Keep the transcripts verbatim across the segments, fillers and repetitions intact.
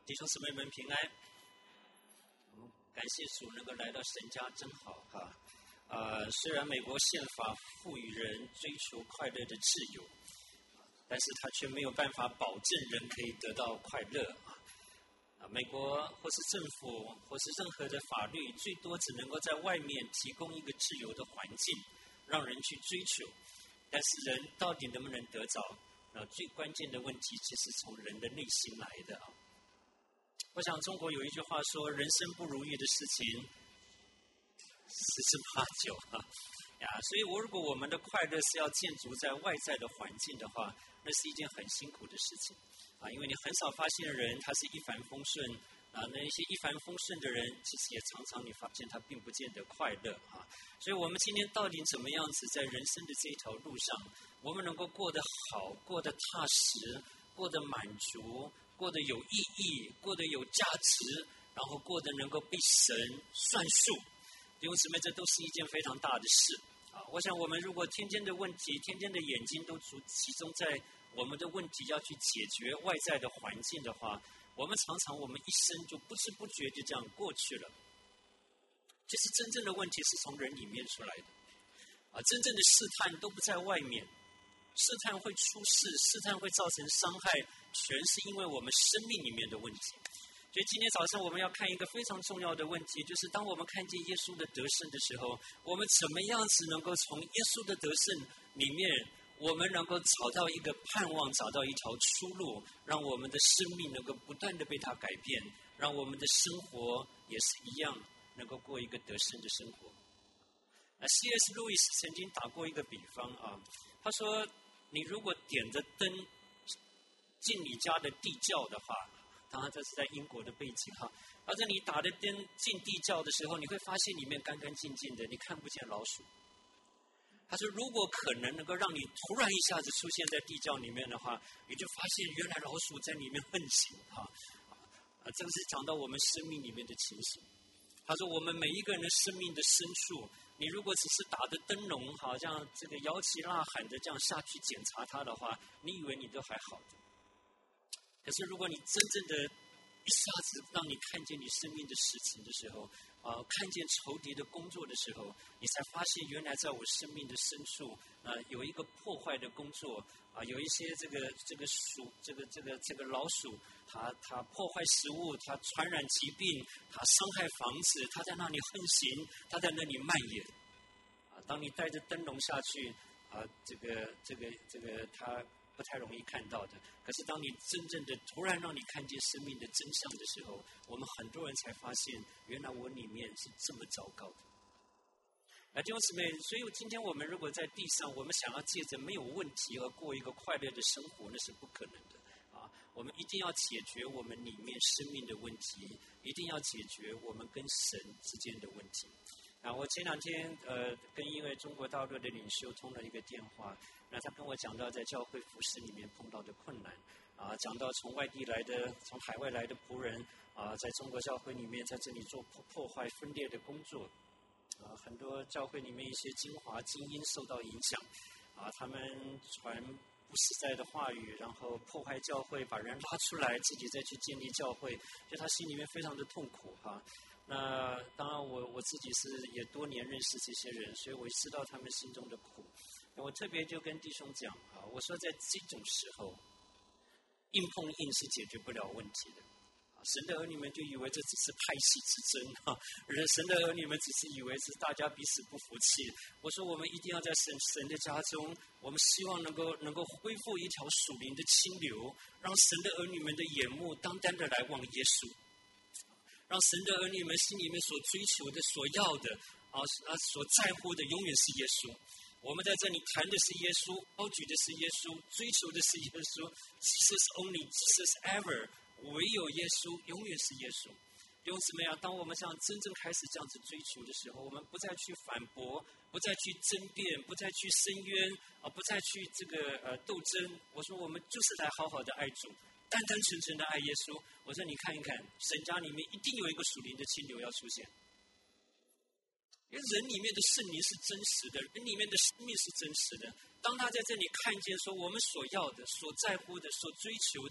弟兄姊妹们平安，感谢主能够来到神家，真好哈。呃，虽然美国宪法赋予人追求快乐的自由，但是他却没有办法保证人可以得到快乐啊。啊，美国或是政府或是任何的法律，最多只能够在外面提供一个自由的环境，让人去追求。但是人到底能不能得着？啊，最关键的问题其实从人的内心来的啊。我想中国有一句话说，人生不如意的事情十之八九啊呀，所以我如果我们的快乐是要建筑在外在的环境的话，那是一件很辛苦的事情啊，因为你很少发现人他是一帆风顺啊，那一些一帆风顺的人，其实也常常你发现他并不见得快乐啊。所以我们今天到底怎么样子在人生的这条路上，我们能够过得好，过得踏实，过得满足，过得有意义，过得有价值，然后过得能够被神算数，弟兄姊妹，这都是一件非常大的事啊！我想我们如果天天的问题，天天的眼睛都集中在我们的问题要去解决外在的环境的话，我们常常我们一生就不知不觉就这样过去了。其实真正的问题是从人里面出来的啊！真正的试探都不在外面，试探会出事，试探会造成伤害，全是因为我们生命里面的问题。所以今天早上我们要看一个非常重要的问题，就是当我们看见耶稣的得胜的时候，我们怎么样子能够从耶稣的得胜里面，我们能够找到一个盼望，找到一条出路，让我们的生命能够不断的被他改变，让我们的生活也是一样能够过一个得胜的生活。C S 路易斯曾经打过一个比方啊，他说你如果点着灯进你家的地窖的话，当然这是在英国的背景哈，而在你打的灯进地窖的时候，你会发现里面干干净净的，你看不见老鼠。他说如果可能能够让你突然一下子出现在地窖里面的话，你就发现原来老鼠在里面横行哈啊，这个是讲到我们生命里面的情形。他说我们每一个人的生命的深处，你如果只是打着灯笼，好像这个摇旗呐喊的这样下去检查它的话，你以为你都还好的。可是如果你真正的一下子让你看见你生命的事情的时候，呃，看见仇敌的工作的时候，你才发现原来在我生命的深处，呃，有一个破坏的工作啊、呃，有一些这个这个鼠，这个这个这个老鼠，它它破坏食物，它传染疾病，它伤害房子，它在那里横行，它在那里蔓延。啊、呃，当你带着灯笼下去，啊、呃，这个这个这个它不太容易看到的。可是当你真正的突然让你看见生命的真相的时候，我们很多人才发现，原来我里面是这么糟糕的。啊，弟兄姊妹，所以今天我们如果在地上，我们想要借着没有问题而过一个快乐的生活，那是不可能的啊！我们一定要解决我们里面生命的问题，一定要解决我们跟神之间的问题。啊，我前两天呃跟一位中国大陆的领袖通了一个电话，那他跟我讲到在教会服事里面碰到的困难，啊，讲到从外地来的、从海外来的仆人啊，在中国教会里面在这里做破破坏分裂的工作，啊，很多教会里面一些精华精英受到影响，啊，他们传不实在的话语，然后破坏教会，把人拉出来，自己再去建立教会，就他心里面非常的痛苦哈。啊那当然我，我自己是也多年认识这些人，所以我知道他们心中的苦。我特别就跟弟兄讲啊，我说在这种时候，硬碰硬是解决不了问题的。啊，神的儿女们就以为这只是派系之争啊，而神的儿女们只是以为是大家彼此不服气。我说我们一定要在神神的家中，我们希望能够能够恢复一条属灵的清流，让神的儿女们的眼目单单的来望耶稣。让神的儿女们心里面所追求的、所要的啊啊所在乎的，永远是耶稣。我们在这里谈的是耶稣，高举的是耶稣，追求的是耶稣。Jesus only, Jesus ever， 唯有耶稣，永远是耶稣。弟兄姊妹啊，当我们这样真正开始这样子追求的时候，我们不再去反驳，不再去争辩，不再去申冤啊，不再去这个呃斗争。我说我们就是来好好的爱主。单单纯纯的爱耶稣，我说你看一看，神家里面一定有一个属灵的清流要出现，因为人里面的圣灵是真实的，人里面的生命是真实的。当他在这里看见说我们所要的、所在乎的、所追求的，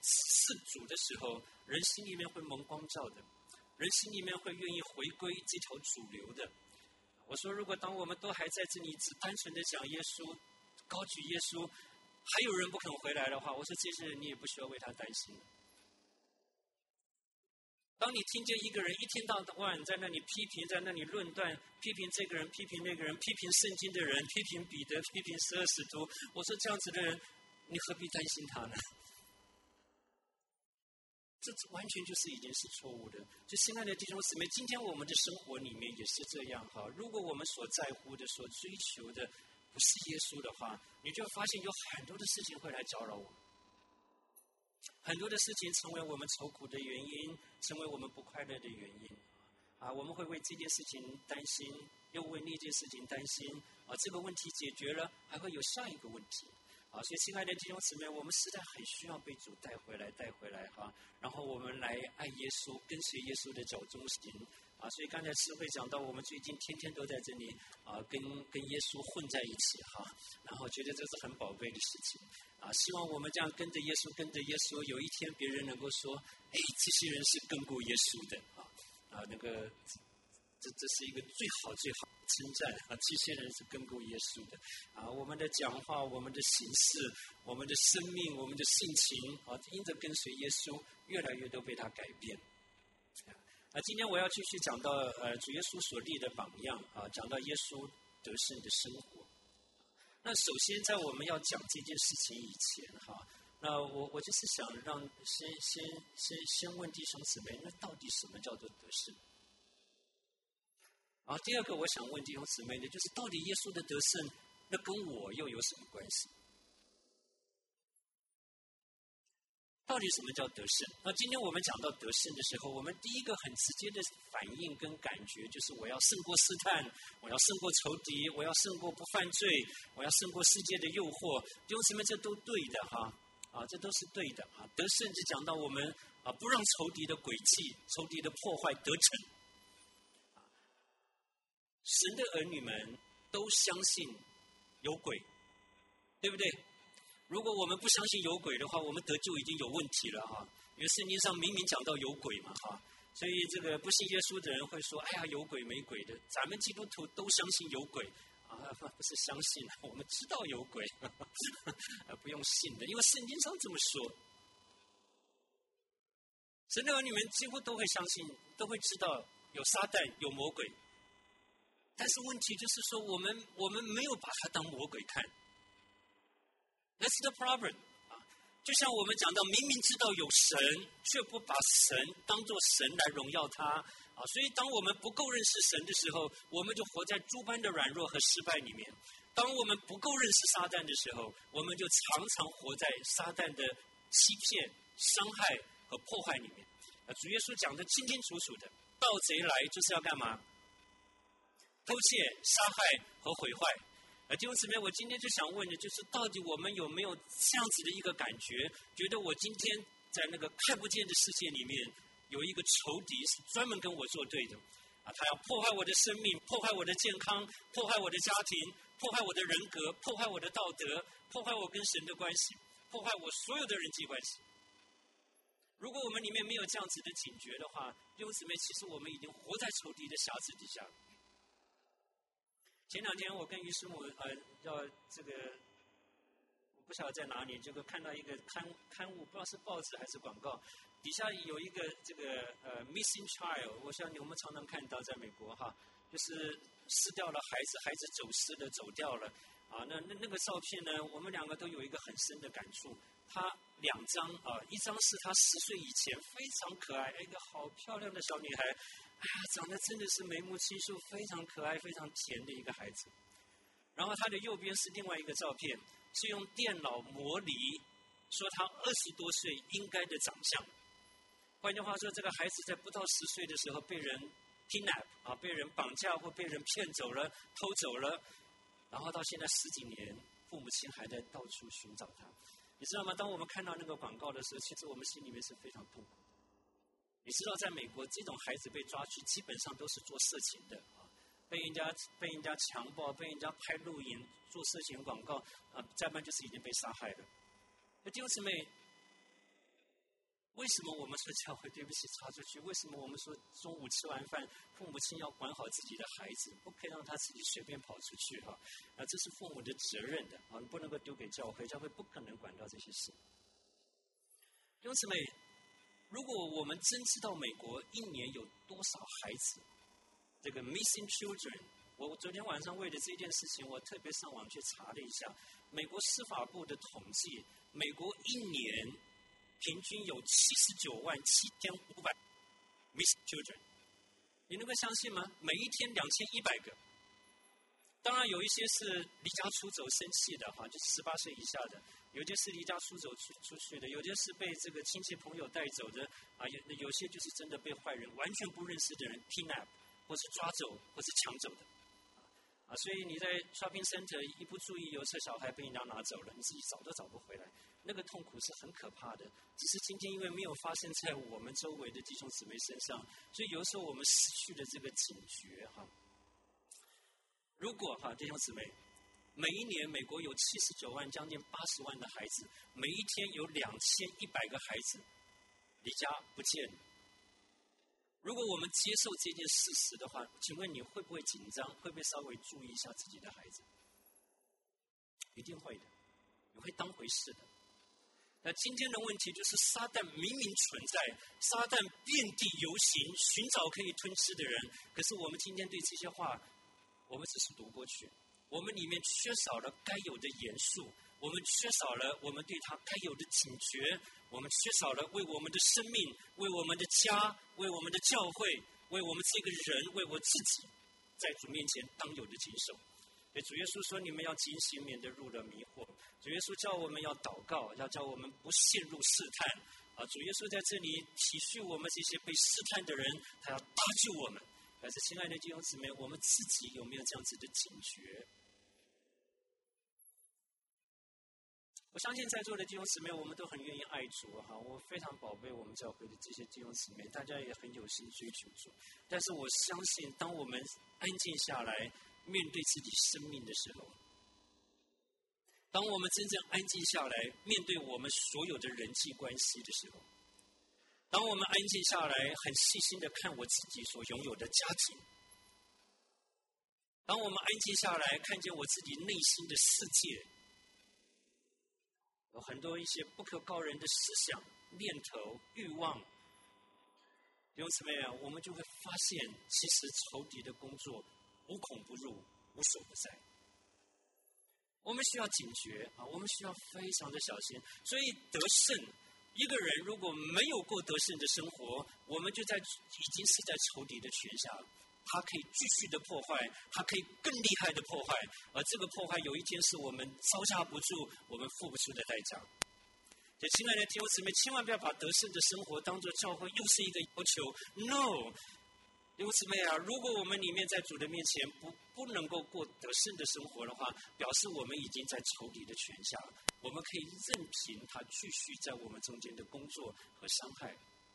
是主的时候，人心里面会蒙光照的，人心里面会愿意回归这条主流的。我说，如果当我们都还在这里只单纯的讲耶稣，高举耶稣，还有人不肯回来的话，我说这些人你也不需要为他担心。当你听见一个人一天到晚在那里批评，在那里论断，批评这个人，批评那个人，批评圣经的人，批评彼得，批评十二使徒，我说这样子的人，你何必担心他呢？这完全就是已经是错误的。就亲爱的弟兄姊妹，今天我们的生活里面也是这样哈。如果我们所在乎的、所追求的不是耶稣的话，你就发现有很多的事情会来搅扰我们。很多的事情成为我们愁苦的原因，成为我们不快乐的原因啊！我们会为这件事情担心，又为那件事情担心啊！这个问题解决了，还会有下一个问题啊！所以，亲爱的弟兄姊妹，我们实在很需要被主带回来，带回来哈！然后我们来爱耶稣，跟随耶稣的脚中行啊！所以刚才诗会讲到，我们最近天天都在这里啊，跟跟耶稣混在一起哈，然后觉得这是很宝贝的事情。啊，希望我们这样跟着耶稣，跟着耶稣，有一天别人能够说，哎，这些人是跟过耶稣的啊啊，那个这这是一个最好最好的称赞啊，这些人是跟过耶稣的啊。我们的讲话，我们的行事，我们的生命，我们的性情啊，因着跟随耶稣，越来越都被他改变。啊，今天我要继续讲到呃主耶稣所立的榜样啊，讲到耶稣得胜的生活。那首先，在我们要讲这件事情以前，哈，那我我就是想让先先先先问弟兄姊妹，那到底什么叫做得胜？然后第二个，我想问弟兄姊妹的，就是到底耶稣的得胜，那跟我又有什么关系？到底什么叫得胜？那今天我们讲到得胜的时候，我们第一个很直接的反应跟感觉就是我要胜过试探，我要胜过仇敌，我要胜过不犯罪，我要胜过世界的诱惑。弟兄姊妹，这都对的哈，啊，这都是对的啊。得胜就讲到我们啊，不让仇敌的诡计、仇敌的破坏得逞。神的儿女们都相信有鬼，对不对？如果我们不相信有鬼的话，我们得救已经有问题了哈。因为圣经上明明讲到有鬼嘛哈，所以这个不信耶稣的人会说：“哎呀，有鬼没鬼的。”咱们基督徒都相信有鬼啊，不是相信，我们知道有鬼，不用信的，因为圣经上这么说。神的儿女们几乎都会相信，都会知道有撒旦、有魔鬼。但是问题就是说，我们我们没有把它当魔鬼看。That's the problem 啊！就像我们讲到，明明知道有神，却不把神当作神来荣耀他啊！所以，当我们不够认识神的时候，我们就活在诸般的软弱和失败里面；当我们不够认识撒旦的时候，我们就常常活在撒旦的欺骗、伤害和破坏里面。啊，主耶稣讲得清清楚楚的，盗贼来就是要干嘛？偷窃、杀害和毁坏。啊，弟兄姊妹，我今天就想问的就是，到底我们有没有这样子的一个感觉，觉得我今天在那个看不见的世界里面，有一个仇敌是专门跟我作对的，啊，他要破坏我的生命，破坏我的健康，破坏我的家庭，破坏我的人格，破坏我的道德，破坏我跟神的关系，破坏我所有的人际关系。如果我们里面没有这样子的警觉的话，弟兄姊妹，其实我们已经活在仇敌的辖制底下。前两天我跟于师母呃要这个，我不晓得在哪里，这个看到一个刊刊物，不知道是报纸还是广告，底下有一个这个呃 missing child， 我想你们常常看到在美国哈，就是失掉了孩子，孩子走失了，走掉了啊。那那那个照片呢，我们两个都有一个很深的感触。他两张啊，一张是他十岁以前非常可爱，一个好漂亮的小女孩。哎呀，长得真的是眉目清秀，非常可爱、非常甜的一个孩子。然后他的右边是另外一个照片，是用电脑模拟，说他二十多岁应该的长相。换句话说，这个孩子在不到十岁的时候被人 kidnap 啊，被人绑架或被人骗走了、偷走了，然后到现在十几年，父母亲还在到处寻找他。你知道吗？当我们看到那个广告的时候，其实我们心里面是非常痛苦的。你知道，在美国，这种孩子被抓去，基本上都是做色情的啊，被人家被人家强暴，被人家拍录影，做色情广告啊，再不然就是已经被杀害了。那弟兄姊妹， 为什么我们说教会对不起插出去？为什么我们说中午吃完饭，父母亲要管好自己的孩子，不可以让他自己随便跑出去哈？啊，这是父母的责任的啊，不能够丢给教会，教会不可能管到这些事。弟兄姊妹，如果我们真知道美国一年有多少孩子这个 missing children， 我昨天晚上为了这件事情，我特别上网去查了一下，美国司法部的统计，美国一年平均有七十九万七千五百 missing children， 你能够相信吗？每一天两千一百个。当然有一些是离家出走生气的哈，就是十八岁以下的，有些是离家出走出出去的，有些是被这个亲戚朋友带走的啊，有有些就是真的被坏人完全不认识的人 kidnap 或是抓走或是抢走的。啊，所以你在 shopping center 一不注意，有时候小孩被人家拿走了，你自己找都找不回来，那个痛苦是很可怕的。只是今天因为没有发生在我们周围的弟兄姊妹身上，所以有时候我们失去了这个警觉哈。如果哈弟兄姊妹，每一年美国有七十九万将近八十万的孩子，每一天有两千一百个孩子离家不见了。如果我们接受这件事实的话，请问你会不会紧张？会不会稍微注意一下自己的孩子？一定会的，你会当回事的。那今天的问题就是，撒旦明明存在，撒旦遍地游行，寻找可以吞吃的人。可是我们今天对这些话，我们只是读过去，我们里面缺少了该有的严肃，我们缺少了我们对他该有的警觉，我们缺少了为我们的生命、为我们的家、为我们的教会、为我们这个人、为我自己，在主面前当有的谨守。对，主耶稣说：“你们要警醒，免得入了迷惑。”主耶稣叫我们要祷告，要叫我们不陷入试探。啊，主耶稣在这里体恤我们这些被试探的人，他要搭救我们。但是，亲爱的弟兄姊妹，我们自己有没有这样子的警觉？我相信在座的弟兄姊妹，我们都很愿意爱主哈，我非常宝贝我们教会的这些弟兄姊妹，大家也很有心追求主。但是我相信，当我们安静下来，面对自己生命的时候，当我们真正安静下来，面对我们所有的人际关系的时候，当我们安静下来，很细心的看我自己所拥有的家庭，当我们安静下来，看见我自己内心的世界，有很多一些不可告人的思想、念头、欲望，弟兄姊妹啊，我们就会发现，其实仇敌的工作无孔不入，无所不在。我们需要警觉啊，我们需要非常的小心。所以得胜，一个人如果没有过得胜的生活，我们就在已经是在仇敌的权下，他可以继续的破坏，他可以更厉害的破坏，而这个破坏有一天是我们招架不住，我们付不出的代价。所以亲爱的弟兄姊妹，千万不要把得胜的生活当作教会又是一个要求 ，no。弟兄姊妹啊，如果我们里面在主的面前不不能够过得胜的生活的话，表示我们已经在仇敌的权下，我们可以任凭他继续在我们中间的工作和伤害。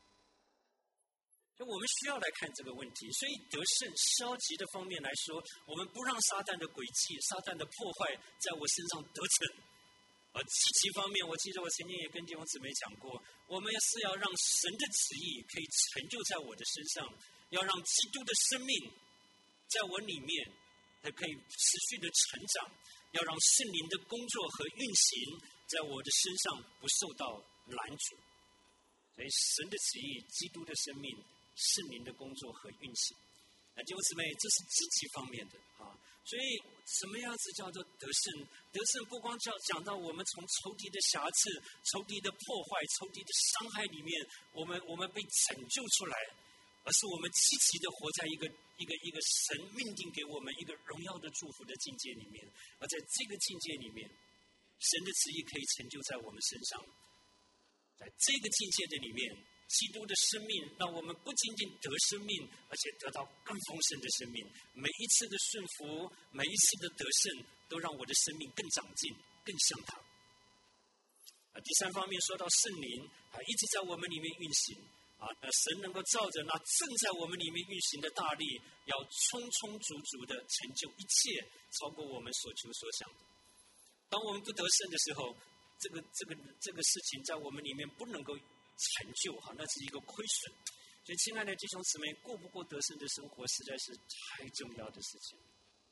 所以我们需要来看这个问题。所以得胜消极的方面来说，我们不让撒旦的诡计、撒旦的破坏在我身上得逞。而积极方面，我记得我曾经也跟弟兄姊妹讲过，我们是要让神的旨意可以成就在我的身上，要让基督的生命在我里面，它可以持续的成长，要让圣灵的工作和运行在我的身上不受到拦阻。所以神的旨意、基督的生命、圣灵的工作和运行，那弟兄姊妹，这是积极方面的啊。所以什么样子叫做得胜？得胜不光叫讲到我们从仇敌的瑕疵、仇敌的破坏、仇敌的伤害里面，我们我们被拯救出来，而是我们积极的活在一个一个一个神命定给我们一个荣耀的祝福的境界里面，而在这个境界里面，神的旨意可以成就在我们身上。在这个境界的里面，基督的生命让我们不仅仅得生命，而且得到更丰盛的生命。每一次的顺服，每一次的得胜，都让我的生命更长进，更像他。啊，第三方面说到圣灵啊，一直在我们里面运行啊，神能够照着那正在我们里面运行的大力，要充充足足的成就一切，超过我们所求所想的。当我们不得胜的时候，这个这个这个事情在我们里面不能够成就哈，那是一个亏损。所以，亲爱的弟兄姊妹，过不过得胜的生活，实在是太重要的事情。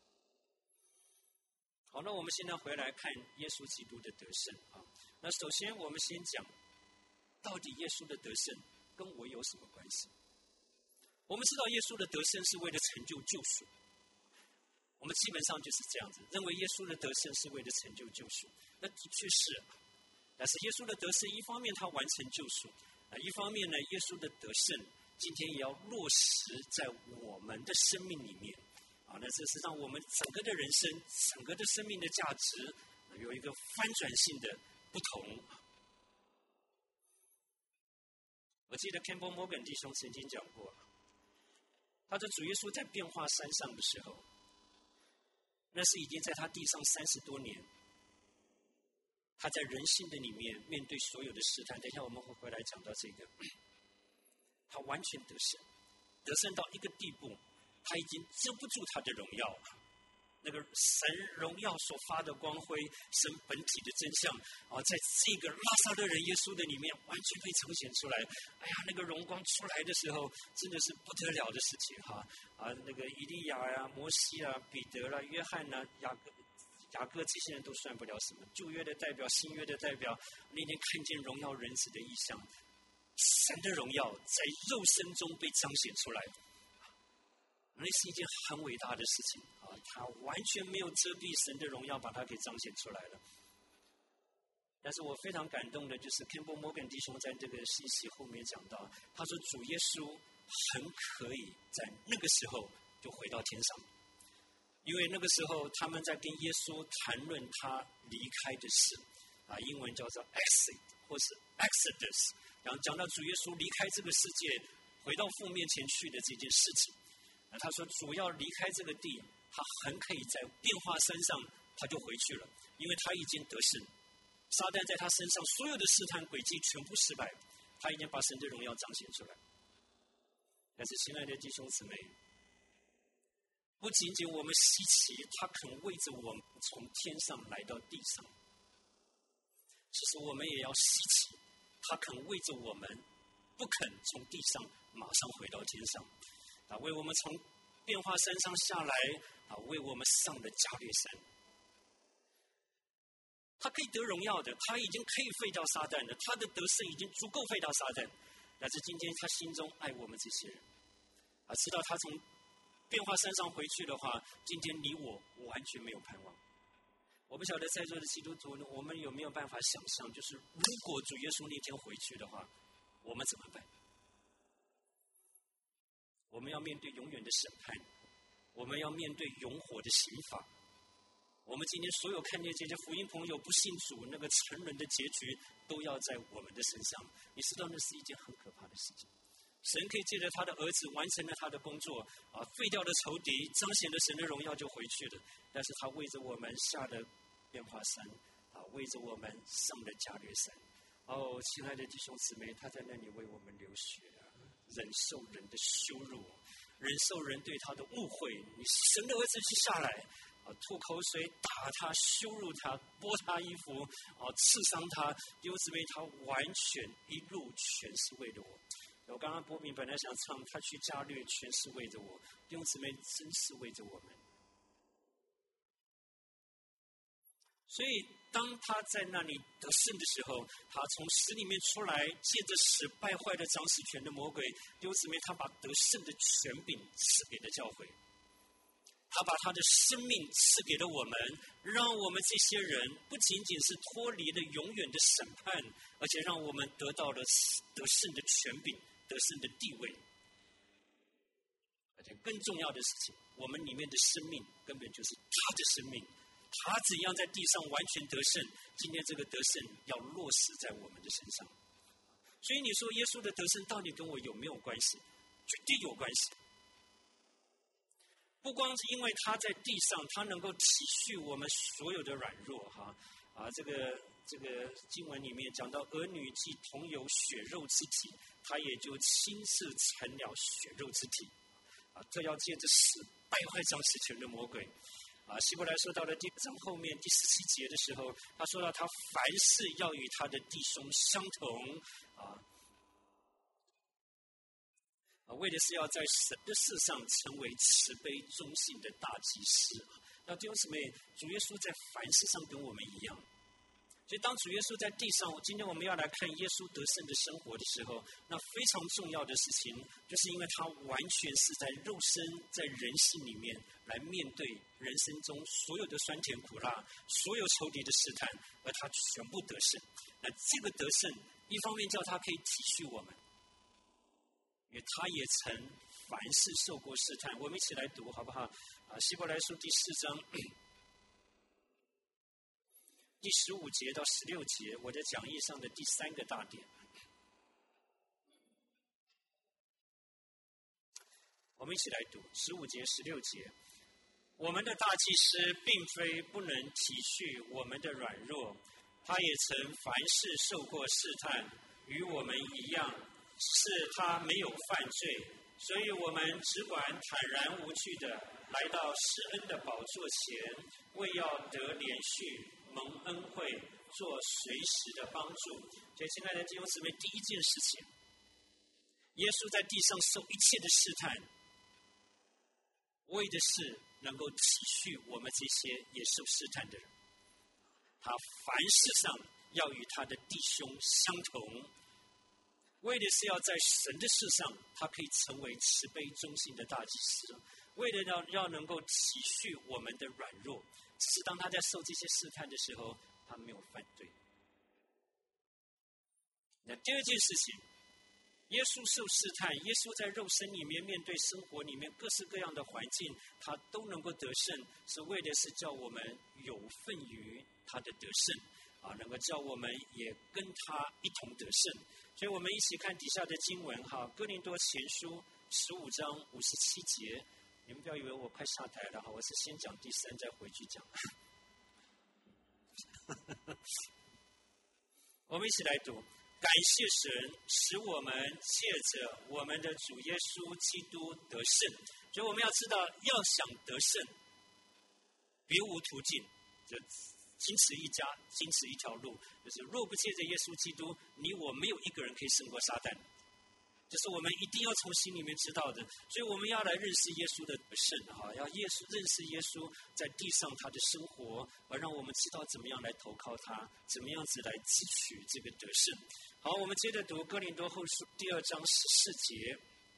好，那我们现在回来看耶稣基督的得胜啊。那首先，我们先讲，到底耶稣的得胜跟我有什么关系？我们知道耶稣的得胜是为了成就救赎，我们基本上就是这样子，认为耶稣的得胜是为了成就救赎。那的确是，但是耶稣的得胜，一方面他完成救赎，啊，一方面呢，耶稣的得胜今天也要落实在我们的生命里面，啊，那这是让我们整个的人生、整个的生命的价值有一个翻转性的不同。我记得 Campbell Morgan 弟兄曾经讲过，他说主耶稣在变化山上的时候，那是已经在他地上三十多年，他在人性的里面面对所有的试探。等一下我们会回来讲到这个，他完全得胜，得胜到一个地步，他已经遮不住他的荣耀了。那个神荣耀所发的光辉，神本体的真相啊，在这个拉撒勒人耶稣的里面完全被呈现出来。哎呀，那个荣光出来的时候，真的是不得了的事情哈！啊，那个以利亚呀、摩西啊、彼得啦、约翰呐、雅各、雅各这些人都算不了什么。旧约的代表，新约的代表，那天看见荣耀人子的意象，神的荣耀在肉身中被彰显出来。那是一件很伟大的事情啊！他完全没有遮蔽神的荣耀，把它给彰显出来了。但是我非常感动的就是 Campbell Morgan 弟兄在这个信息后面讲到，他说主耶稣很可以在那个时候就回到天上，因为那个时候他们在跟耶稣谈论他离开的事啊，英文叫做 exit 或是 exodus， 然后讲到主耶稣离开这个世界，回到父面前去的这件事情。他说主要离开这个地，他很可以在变化山上他就回去了，因为他已经得胜，撒旦在他身上所有的试探诡计全部失败，他已经把神的荣耀彰显出来。但是亲爱的弟兄姊妹，不仅仅我们稀奇他肯为着我们从天上来到地上，其实我们也要稀奇他肯为着我们不肯从地上马上回到天上啊，为我们从变化山上下来啊，为我们上了加略山。他可以得荣耀的，他已经可以废掉撒旦的，他的得胜已经足够废掉撒旦。但是今天他心中爱我们这些人啊，知道他从变化山上回去的话，今天你我完全没有盼望。我不晓得在座的基督徒，我们有没有办法想象，就是如果主耶稣那天回去的话，我们怎么办？我们要面对永远的审判，我们要面对永火的刑罚。我们今天所有看见这些福音朋友不信主，那个沉沦的结局都要在我们的身上。你知道那是一件很可怕的事情。神可以借着他的儿子完成了他的工作啊，废掉了仇敌，彰显了神的荣耀就回去了。但是他为着我们下了变化山啊，为着我们上了加略山。哦，亲爱的弟兄姊妹，他在那里为我们流血啊，忍受人的羞辱，忍受人对他的误会。你神的儿子去下来啊，吐口水打他，羞辱他，剥他衣服啊，刺伤他。弟兄姊妹，他完全一路全是为了我。我刚刚波比本来想唱他去加略全是为着我，弟兄姊妹真是为着我们。所以当他在那里得胜的时候，他从死里面出来，借着死败坏了掌死权的魔鬼。弟兄姊妹，他把得胜的权柄赐给了教会，他把他的生命赐给了我们，让我们这些人不仅仅是脱离了永远的审判，而且让我们得到了得胜的权柄，得胜的地位。而且更重要的事情，我们里面的生命根本就是他的生命，他怎样在地上完全得胜，今天这个得胜要落实在我们的身上。所以你说耶稣的得胜到底跟我有没有关系？绝对有关系。不光是因为他在地上，他能够体恤我们所有的软弱哈啊，这个这个经文里面讲到儿女既同有血肉之体，他也就亲自成了血肉之体啊，这要借着死败坏掌死权的魔鬼啊。希伯来说到了第二章后面第十七节的时候，他说到他凡事要与他的弟兄相同啊， 为的是要在神的事上成为慈悲忠信的大祭司。那弟兄姊妹，主耶稣在凡事上跟我们一样。所以当主耶稣在地上，今天我们要来看耶稣得胜的生活的时候，那非常重要的事情，就是因为他完全是在肉身在人性里面来面对人生中所有的酸甜苦辣，所有仇敌的试探，而他全部得胜。那这个得胜一方面叫他可以体恤我们，因为他也曾凡事受过试探。我们一起来读好不好？啊，希伯来书第四章第十五节到十六节，我的讲义上的第三个大点。我们一起来读十五节、十六节。我们的大祭司并非不能体恤我们的软弱，他也曾凡事受过试探，与我们一样，是他没有犯罪，所以我们只管坦然无惧的来到施恩的宝座前，为要得连续蒙恩惠，做随时的帮助。所以，亲爱的弟兄姊妹，第一件事情，耶稣在地上受一切的试探，为的是能够体恤我们这些也受试探的人。他凡事上要与他的弟兄相同，为的是要在神的事上，他可以成为慈悲忠信的大祭司，为了要要能够体恤我们的软弱。只是当他在受这些试探的时候，他没有犯罪。那第二件事情，耶稣受试探，耶稣在肉身里面面对生活里面各式各样的环境，他都能够得胜，是为的是叫我们有份于他的得胜啊，能够叫我们也跟他一同得胜。所以我们一起看底下的经文哈，哥林多前书十五章五十七节。你们不要以为我快下台了哈，我是先讲第三再回去讲。我们一起来读，感谢神使我们借着我们的主耶稣基督得胜。所以我们要知道，要想得胜，别无途径，就仅此一家，仅此一条路，就是若不借着耶稣基督，你我没有一个人可以胜过撒旦。这是我们一定要从心里面知道的，所以我们要来认识耶稣的得胜哈，要耶稣认识耶稣在地上他的生活，而让我们知道怎么样来投靠他，怎么样子来汲取这个得胜。好，我们接着读哥林多后书第二章十四节。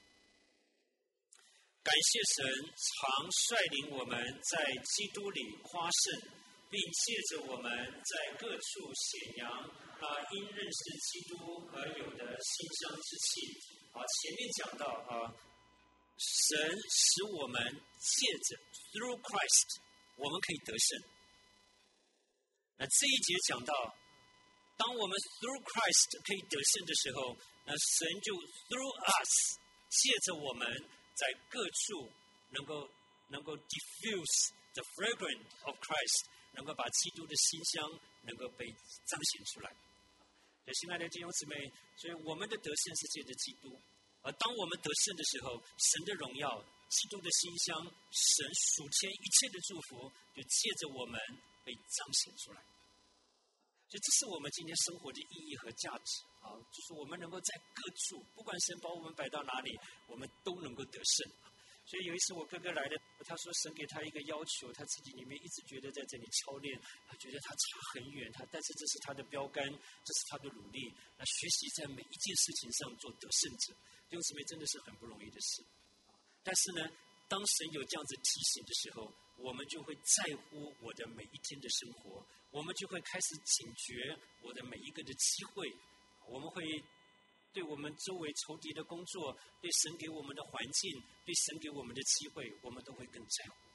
感谢神常率领我们在基督里夸胜，并借着我们在各处显扬他因认识基督而有的馨香之气。啊，前面讲到啊，神使我们借着 through Christ， 我们可以得胜。那这一节讲到，当我们 through Christ 可以得胜的时候，那神就 through us， 借着我们在各处能够能够 diffuse the fragrance of Christ， 能够把基督的馨香能够被彰显出来。亲爱的弟兄姊妹，所以我们的得胜是借着基督，而当我们得胜的时候，神的荣耀、基督的馨香、神属天一切的祝福，就借着我们被彰显出来。所以这是我们今天生活的意义和价值啊，就是我们能够在各处，不管神把我们摆到哪里，我们都能够得胜。所以有一次我哥哥来了，他说神给他一个要求，他自己里面一直觉得在这里操练，他觉得他差很远，他但是这是他的标杆，这是他的努力，那学习在每一件事情上做得胜者，弟兄姊妹真的是很不容易的事。但是呢，当神有这样子提醒的时候，我们就会在乎我的每一天的生活，我们就会开始警觉我的每一个的机会，我们会对我们周围仇敌的工作，对神给我们的环境，对神给我们的机会，我们都会更在乎。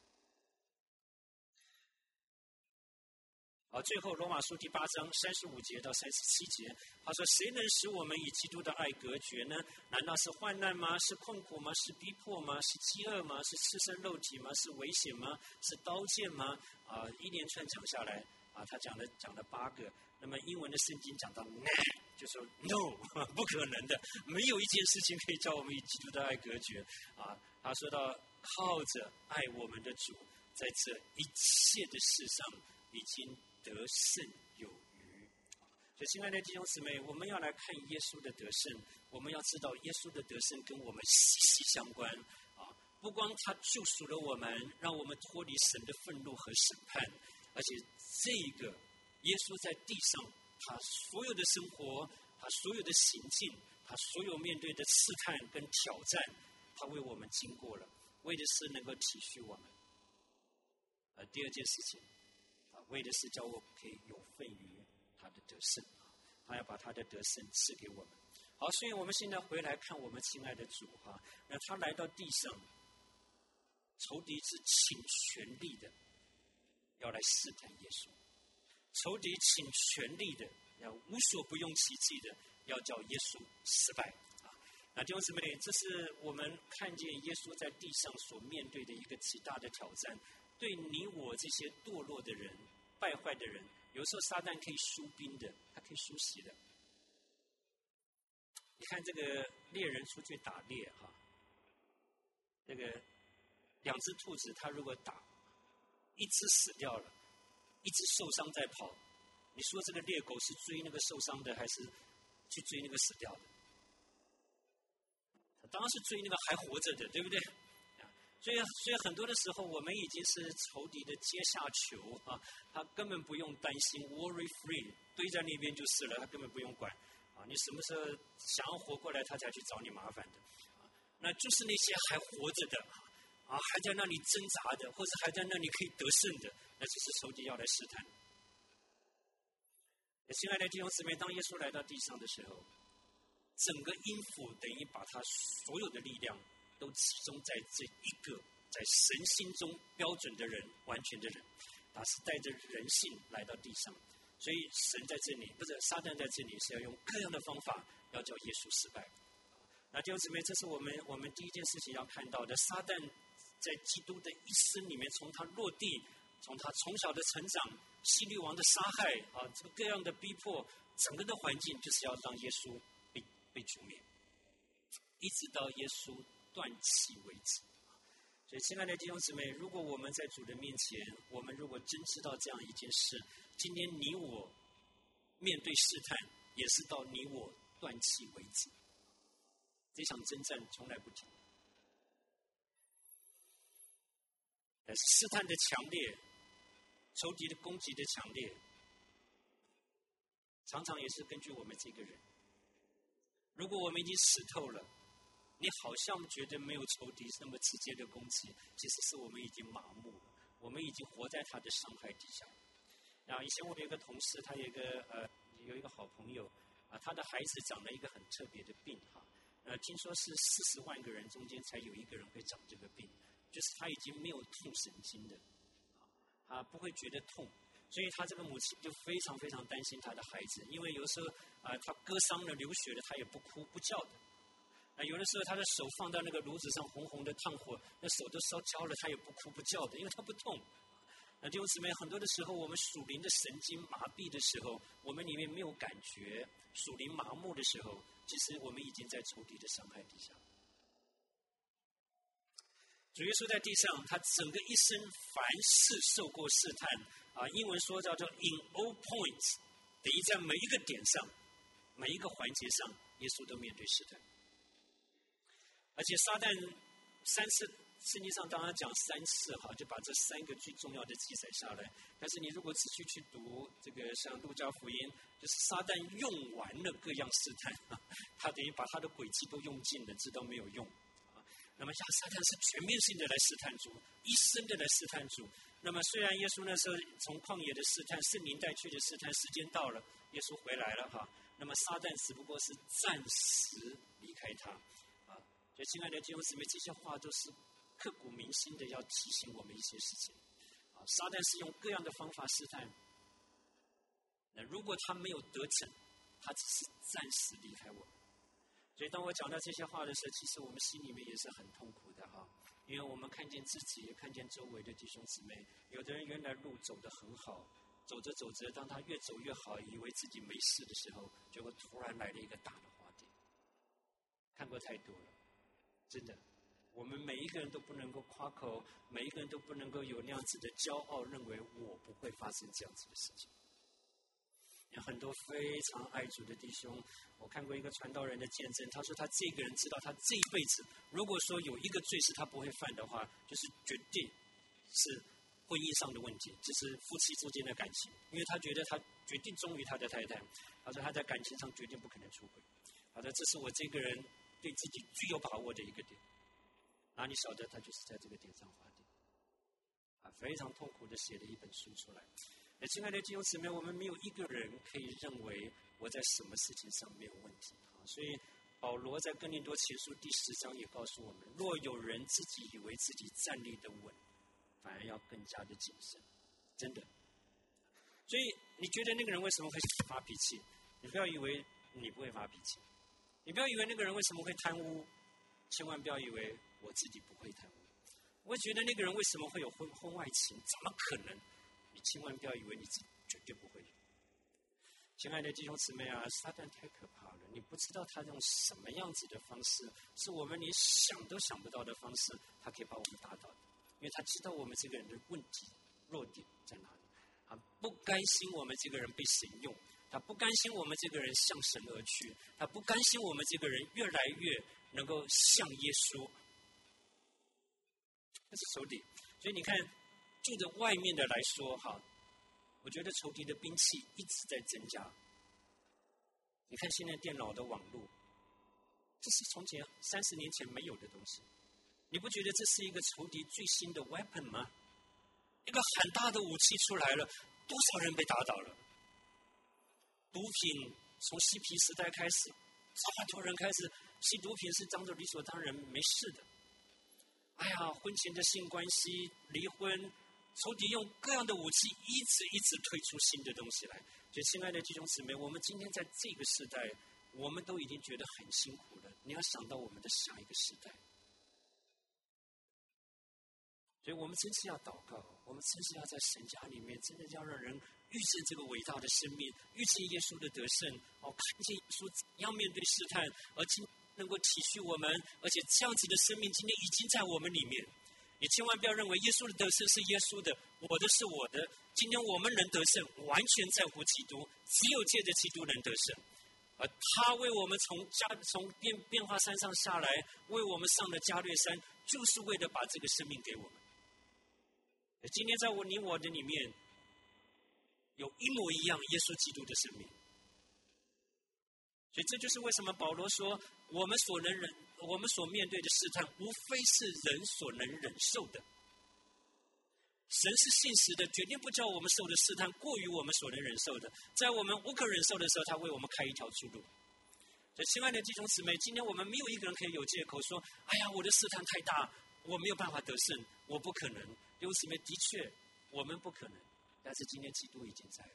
好，最后罗马书第八章三十五节到三十七节，他说：“谁能使我们与基督的爱隔绝呢？难道是患难吗？是困苦吗？是逼迫吗？是饥饿吗？是赤身肉体吗？是危险吗？是刀剑吗？”啊，一连串讲下来，啊，他讲了讲了八个。那么英文的圣经讲到 no， 就说 no， 不可能的，没有一件事情可以叫我们与基督的爱隔绝。啊，他说到靠着爱我们的主，在这一切的事上已经得胜有余。 所以，亲爱的弟兄姊妹，我们要来看耶稣的得胜，我们要知道耶稣的得胜跟我们息息相关啊！不光他救赎了我们，让我们脱离神的愤怒和审判，而且这个耶稣在地上，他所有的生活，他所有的行径，他所有面对的试探跟挑战，他为我们经过了，为的是能够体恤我们。呃，第二件事情啊，为的是叫我可以有份于他的得胜，他要把他的得胜赐给我们。好，所以我们现在回来看我们亲爱的主哈，那他来到地上，仇敌是请全力的要来试探耶稣，仇敌请全力的要无所不用其极的要叫耶稣失败啊。那弟兄姊妹，这是我们看见耶稣在地上所面对的一个极大的挑战，对你我这些堕落的人、败坏的人。有时候撒旦可以输兵的，他可以输席的。你看这个猎人出去打猎哈，这个两只兔子，他如果打一只死掉了，一只受伤在跑，你说这个猎狗是追那个受伤的，还是去追那个死掉的？当然是追那个还活着的，对不对？所以，所以很多的时候，我们已经是仇敌的阶下囚啊，他根本不用担心 ，worry free， 堆在那边就是了，他根本不用管啊。你什么时候想要活过来，他才去找你麻烦的啊。那就是那些还活着的啊，还在那里挣扎的，或者还在那里可以得胜的，那就是仇敌要来试探。亲爱的弟兄姊妹，当耶稣来到地上的时候，整个阴府等于把他所有的力量都集中在这一个在神心中标准的人，完全的人，他是带着人性来到地上，所以神在这里，不是撒旦在这里是要用各样的方法要叫耶稣失败。那弟兄姊妹，这是我们我们第一件事情要看到的，撒旦在基督的一生里面，从他落地，从他从小的成长，希律王的杀害啊，这个各样的逼迫，整个的环境就是要让耶稣被被除灭，一直到耶稣断气为止。所以，亲爱的弟兄姊妹，如果我们在主的面前，我们如果真知道这样一件事，今天你我面对试探，也是到你我断气为止。这场征战从来不停，但是试探的强烈，仇敌的攻击的强烈，常常也是根据我们这个人。如果我们已经死透了，你好像觉得没有仇敌那么直接的攻击，其实是我们已经麻木了，我们已经活在他的伤害底下。啊，以前我有一个同事，他有一个呃有一个好朋友啊，他的孩子长了一个很特别的病哈，呃，听说是四十万个人中间才有一个人会长这个病，就是他已经没有痛神经的，啊，不会觉得痛。所以他这个母亲就非常非常担心他的孩子，因为有时候啊、呃，他割伤了、流血了，他也不哭不叫的。啊，有的时候他的手放到那个炉子上，红红的烫火，那手都烧焦了，他也不哭不叫的，因为他不痛。那弟兄姊妹，很多的时候，我们属灵的神经麻痹的时候，我们里面没有感觉，属灵麻木的时候，其实我们已经在仇敌的伤害底下。主耶稣在地上，他整个一生凡事受过试探啊，英文说叫做 in all points， 等于在每一个点上、每一个环节上，耶稣都面对试探。而且撒旦三次，圣经上当然讲三次哈，就把这三个最重要的记载下来。但是你如果仔细去读这个像路加福音，就是撒旦用完了各样试探，他等于把他的诡计都用尽了，知道没有用。那么，像撒旦是全面性的来试探主，一生的来试探主。那么，虽然耶稣那时候从旷野的试探、圣灵带去的试探，时间到了，耶稣回来了哈。那么，撒旦只不过是暂时离开他啊。所以，亲爱的弟兄姊妹，这些话都是刻骨铭心的，要提醒我们一些事情啊。撒旦是用各样的方法试探，那如果他没有得逞，他只是暂时离开我们。所以当我讲到这些话的时候，其实我们心里面也是很痛苦的哈，因为我们看见自己，也看见周围的弟兄姊妹，有的人原来路走得很好，走着走着，当他越走越好，以为自己没事的时候，结果突然来了一个大的滑点。看过太多了，真的，我们每一个人都不能够夸口，每一个人都不能够有那样子的骄傲，认为我不会发生这样子的事情。 有很多非常爱主的弟兄，我看过一个传道人的见证，他说他这个人知道他这一辈子，如果说有一个罪是他不会犯的话，就是绝对是婚姻上的问题，就是夫妻之间的感情，因为他觉得他决定忠于他的太太，他说他在感情上绝对不可能出轨，他说这是我这个人对自己最有把握的一个点。然后你晓得他就是在这个点上发电，啊，非常痛苦的写了一本书出来。那亲爱的弟兄姊妹，我们没有一个人可以认为我在什么事情上没有问题啊。所以保罗在哥林多前书第十章也告诉我们：若有人自己以为自己站立得稳，反而要更加的谨慎。真的。所以你觉得那个人为什么会发脾气？你不要以为你不会发脾气，你不要以为那个人为什么会贪污，千万不要以为我自己不会贪污。我觉得那个人为什么会有婚婚外情？怎么可能？你千万不要以为你自己绝对不会有。亲爱的弟兄姊妹啊，撒旦太可怕了！你不知道他用什么样子的方式，是我们连想都想不到的方式，他可以把我们打倒的。因为他知道我们这个人的问题弱点在哪里，他不甘心我们这个人被神用，他不甘心我们这个人向神而去，他不甘心我们这个人越来越能够像耶稣。这是仇敌。所以你看，就着外面的来说哈，我觉得仇敌的兵器一直在增加。你看现在电脑的网络，这是从前三十年前没有的东西。你不觉得这是一个仇敌最新的 weapon 吗？一个很大的武器出来了，多少人被打倒了？毒品从嬉皮时代开始，这么多人开始吸毒品是当作理所当然没事的。哎呀，婚前的性关系、离婚，仇敌用各样的武器一直一直推出新的东西来。所以亲爱的弟兄姊妹，我们今天在这个时代，我们都已经觉得很辛苦了，你要想到我们的下一个时代。所以我们真是要祷告，我们真是要在神家里面，真的要让人遇见这个伟大的生命，遇见耶稣的得胜，哦，看见耶稣怎样面对试探，而今能够体恤我们，而且这样子的生命今天已经在我们里面。也千万不要认为耶稣的得胜是耶稣的，我的是我的。今天我们能得胜，完全在乎基督，只有借着基督能得胜。而他为我们从加从变变化山上下来，为我们上了加略山，就是为了把这个生命给我们。今天在我你我的里面，有一模一样耶稣基督的生命。所以这就是为什么保罗说，我们所能忍，我们所面对的试探，无非是人所能忍受的。神是信实的，决定不叫我们受的试探过于我们所能忍受的。在我们无可忍受的时候，他为我们开一条出路。所以亲爱的弟兄姊妹，今天我们没有一个人可以有借口说，哎呀，我的试探太大，我没有办法得胜，我不可能。弟兄姊妹，的确我们不可能，但是今天基督已经在了。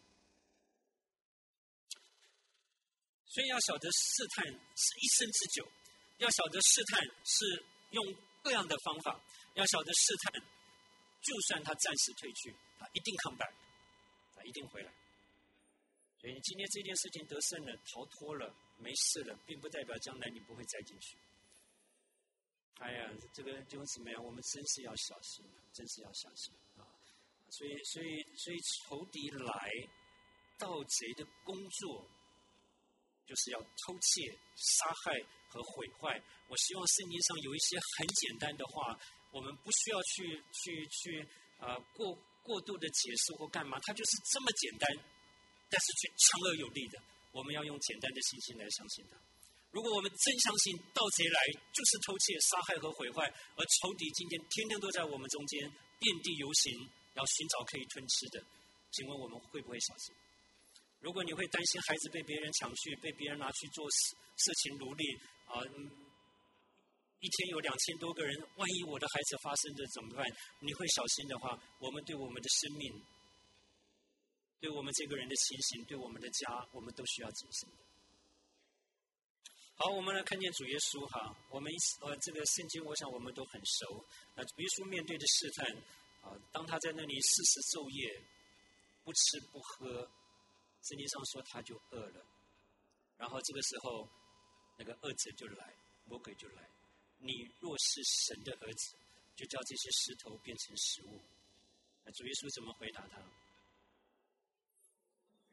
所以要晓得试探是一生之久，要晓得试探是用各样的方法，要晓得试探就算他暂时退去，他一定 come back， 他一定回来。所以你今天这件事情得胜了，逃脱了，没事了，并不代表将来你不会再进去。哎呀，这个弟兄姊妹，我们真是要小心，真是要小心啊！所以，所以，所以仇敌来，盗贼的工作就是要偷窃、杀害和毁坏。我希望圣经上有一些很简单的话，我们不需要去去去啊、呃、过过度的解释或干嘛，它就是这么简单，但是却强而有力的。我们要用简单的信心来相信它。如果我们真相信盗贼来就是偷窃、杀害和毁坏，而仇敌今天天天都在我们中间遍地游行，要寻找可以吞吃的，请问我们会不会小心？如果你会担心孩子被别人抢去，被别人拿去做色情奴隶啊、呃，一天有两千多个人，万一我的孩子发生的怎么办？你会小心的话，我们对我们的生命，对我们这个人的情形，对我们的家，我们都需要谨慎的。好，我们来看见主耶稣哈，我们呃这个圣经，我想我们都很熟。那主耶稣面对的试探啊，当他在那里四十昼夜不吃不喝，圣经上说他就饿了。然后这个时候，那个恶者就来，魔鬼就来。你若是神的儿子，就叫这些石头变成食物。那主耶稣怎么回答他？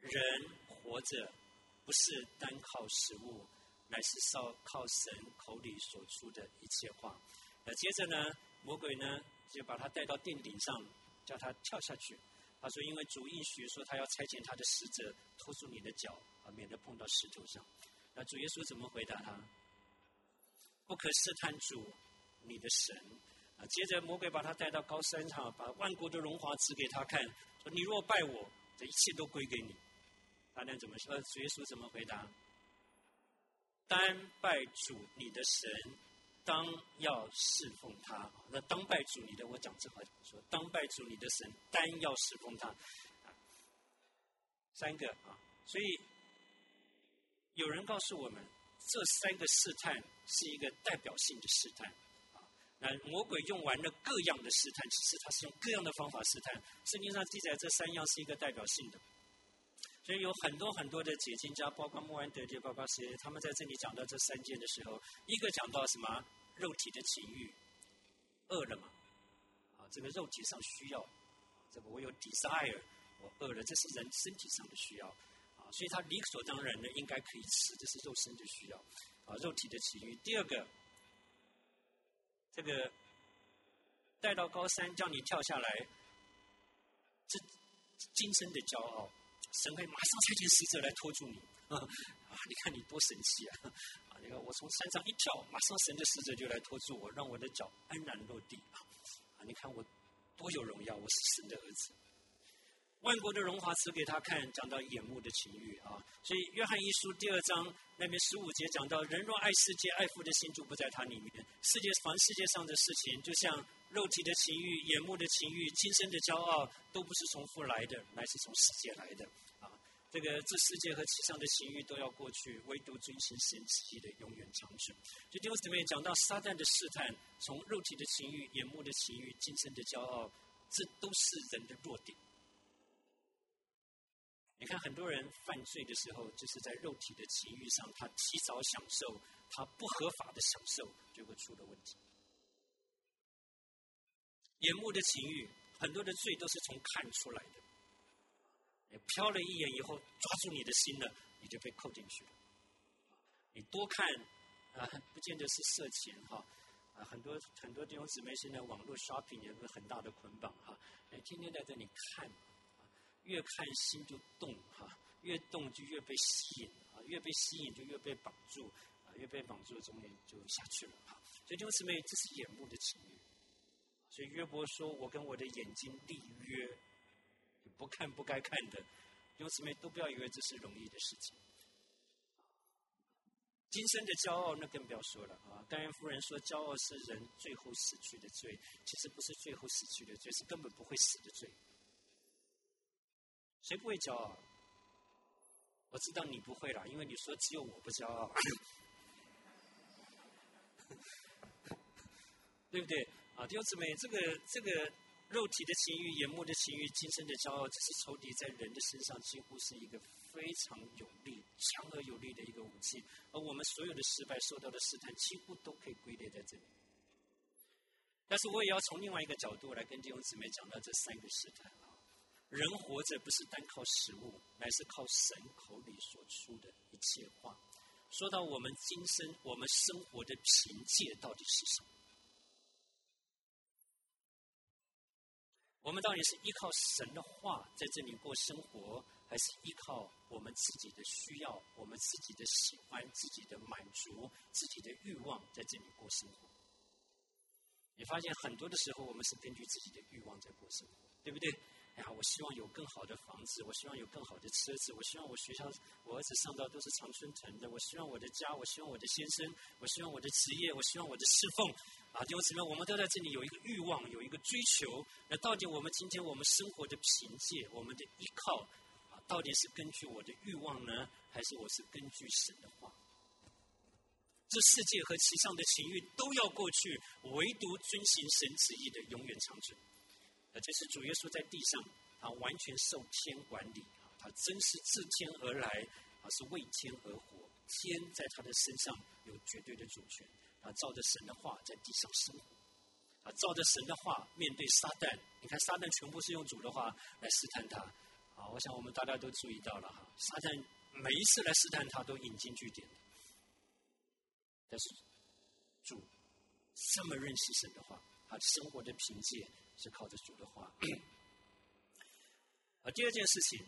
人活着不是单靠食物，乃是靠靠神口里所出的一切话。那接着呢，魔鬼呢就把他带到殿顶上，叫他跳下去。他说：“因为主应许说，他要差遣他的使者拖住你的脚，啊，免得碰到石头上。”那主耶稣怎么回答他？不可试探主你的神。啊，接着魔鬼把他带到高山上，把万国的荣华指给他看，说：“你若拜我，这一切都归给你。”他那怎么说？主耶稣怎么回答？单拜主你的神，当要侍奉他。那当拜主你的，我讲这话说，当拜主你的神，单要侍奉他。三个啊，所以有人告诉我们，这三个试探是一个代表性的试探。那魔鬼用完了各样的试探，其实他是用各样的方法试探。圣经上记载这三样是一个代表性的。所以有很多很多的解经家，包括穆安德烈，包括谁，他们在这里讲到这三件的时候，一个讲到什么？肉体的情欲，饿了嘛？啊，这个肉体上需要，这个我有 desire， 我饿了，这是人身体上的需要，啊，所以他理所当然的应该可以吃，这是肉身的需要，啊，肉体的情欲。第二个，这个带到高山叫你跳下来，这今生的骄傲。神会马上差遣使者来拖住你啊！啊，你看你多神奇啊！啊，你看我从山上一跳，马上神的使者就来拖住我，让我的脚安然落地啊！啊，你看我多有荣耀，我是神的儿子。万国的荣华指给他看，讲到眼目的情欲啊，所以约翰一书第二章那边十五节讲到，人若爱世界，爱父的心就不在他里面。世界凡世界上的事情，就像肉体的情欲、眼目的情欲、今生的骄傲，都不是从父来的，乃是从世界来的啊。这个这世界和其上的情欲都要过去，唯独遵行神旨意的永远长存。所以弟兄姊妹讲到撒旦的试探，从肉体的情欲、眼目的情欲、今生的骄傲，这都是人的弱点。你看很多人犯罪的时候，就是在肉体的情欲上，他提早享受，他不合法的享受，就会出了问题。眼目的情欲，很多的罪都是从看出来的。你瞟了一眼以后，抓住你的心了，你就被扣进去了。你多看啊，不见得是色情哈啊，很多很多弟兄姊妹现在网络 shopping 有个很大的捆绑哈，哎，天天在这里看。越看心就动哈，越动就越被吸引啊，越被吸引就越被绑住啊，越被绑住终于就下去了哈。所以弟兄姊妹，这是眼目的情欲。所以约伯说：“我跟我的眼睛立约，不看不该看的。”弟兄姊妹都不要以为这是容易的事情。今生的骄傲那更不要说了啊！甘愿夫人说，骄傲是人最后死去的罪，其实不是最后死去的罪，是根本不会死的罪。谁不会骄傲？我知道你不会啦，因为你说只有我不骄傲，对不对？啊，弟兄姊妹，这个这个肉体的情欲、眼目的情欲、今生的骄傲，这是仇敌在人的身上几乎是一个非常有力、强而有力的一个武器。而我们所有的失败、受到的试探，几乎都可以归类在这里。但是我也要从另外一个角度来跟弟兄姊妹讲到这三个试探。人活着不是单靠食物，乃是靠神口里所出的一切话。说到我们今生、我们生活的凭借到底是什么？我们到底是依靠神的话在这里过生活，还是依靠我们自己的需要、我们自己的喜欢、自己的满足、自己的欲望在这里过生活？你发现很多的时候，我们是根据自己的欲望在过生活，对不对？哎呀，我希望有更好的房子，我希望有更好的车子，我希望我学校我儿子上到都是常春藤的，我希望我的家，我希望我的先生，我希望我的职业，我希望我的侍奉啊，弟兄姊妹，我们都在这里有一个欲望，有一个追求。那到底我们今天我们生活的凭借，我们的依靠啊，到底是根据我的欲望呢，还是我是根据神的话？这世界和其上的情欲都要过去，唯独遵行神旨意的永远长存。呃，这是主耶稣在地上，他完全受天管理，他真是自天而来，他是为天而活，天在他的身上有绝对的主权，他照着神的话在地上生活，他照着神的话面对撒旦。你看撒旦全部是用主的话来试探他， 啊，我想我们大家都注意到了哈，撒旦每一次来试探他都引经据典的，但是主这么认识神的话，他生活的凭借是靠着主的话。啊，第二件事情，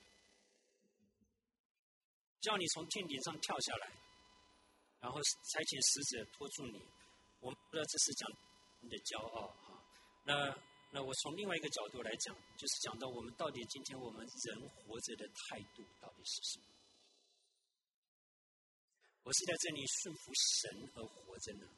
叫你从天顶上跳下来，然后差遣使者拖住你。我们不知道这是讲你的骄傲啊。那那我从另外一个角度来讲，就是讲到我们到底今天我们人活着的态度到底是什么？我是在这里顺服神而活着呢？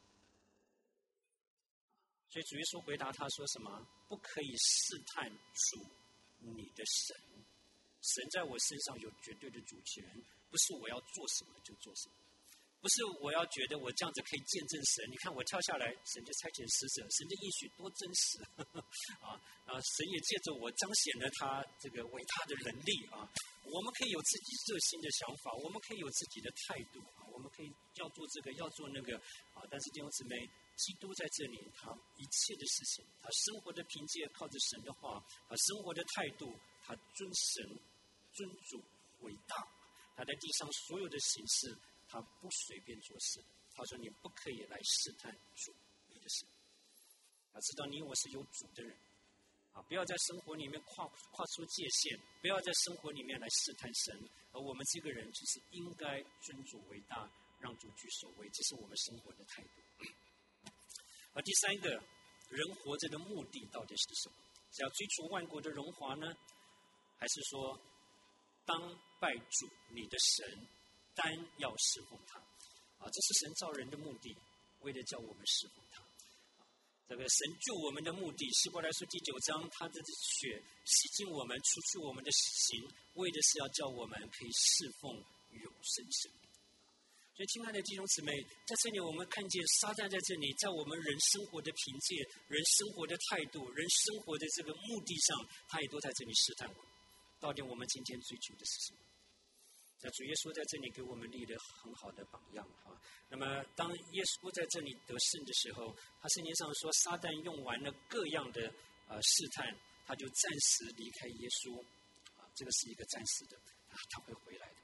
所以主耶稣回答他说什么？不可以试探主你的神，神在我身上有绝对的主权，不是我要做什么就做什么。不是我要觉得我这样子可以见证神，你看我跳下来，神就差遣使者，神的应许多真实呵呵啊！啊，神也借着我彰显了他这个伟大的能力啊！我们可以有自己热心的想法，我们可以有自己的态度啊，我们可以要做这个要做那个啊！但是弟兄姊妹，基督在这里，他一切的事情，他生活的凭借靠着神的话，他生活的态度，他尊神、尊主伟大，他在地上所有的行事。他不随便做事，他说你不可以来试探主你的神。他知道你我是有主的人，啊，不要在生活里面跨跨出界限，不要在生活里面来试探神。而我们这个人就是应该尊主为大，让主居首位，这是我们生活的态度。而第三个，人活着的目的到底是什么？是要追求万国的荣华呢，还是说当拜主你的神？单要侍奉他，啊，这是神造人的目的，为了叫我们侍奉他。啊，这个神救我们的目的，希伯来书第九章，他的血洗净我们，除去我们的刑，为的是要叫我们可以侍奉永生神。所以，亲爱的弟兄姊妹，在这里我们看见撒旦在这里，在我们人生活的凭借、人生活的态度、人生活的这个目的上，他也都在这里试探我们。到底我们今天追求的是什么？那主耶稣在这里给我们立了很好的榜样啊。那么，当耶稣在这里得胜的时候，他圣经上说，撒旦用完了各样的呃试探，他就暂时离开耶稣啊，这个是一个暂时的啊，他会回来的。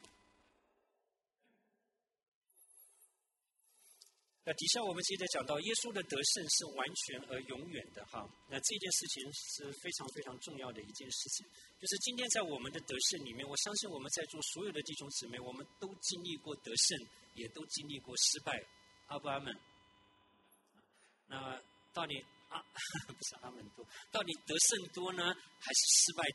那底下我们接着讲到，耶稣的得胜是完全而永远的哈。那这件事情是非常非常重要的一件事情，就是今天在我们的得胜里面，我相信我们在座所有的弟兄姊妹，我们都经历过得胜，也都经历过失败。阿不阿们？那到底啊不是阿们多，到底得胜多呢，还是失败？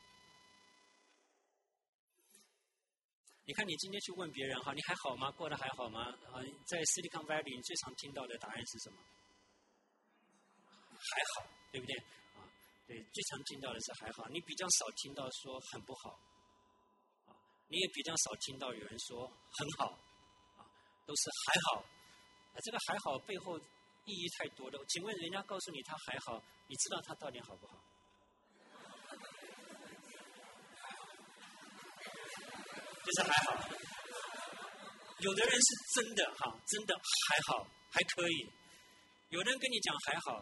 你看，你今天去问别人哈，你还好吗？过得还好吗？啊，在 Silicon Valley 你最常听到的答案是什么？还好，对不对？啊，对，最常听到的是还好。你比较少听到说很不好，啊，你也比较少听到有人说很好，啊，都是还好。啊，这个还好背后意义太多了。请问人家告诉你他还好，你知道他到底好不好？就是还好，有的人是真的哈，真的还好，还可以。有人跟你讲还好，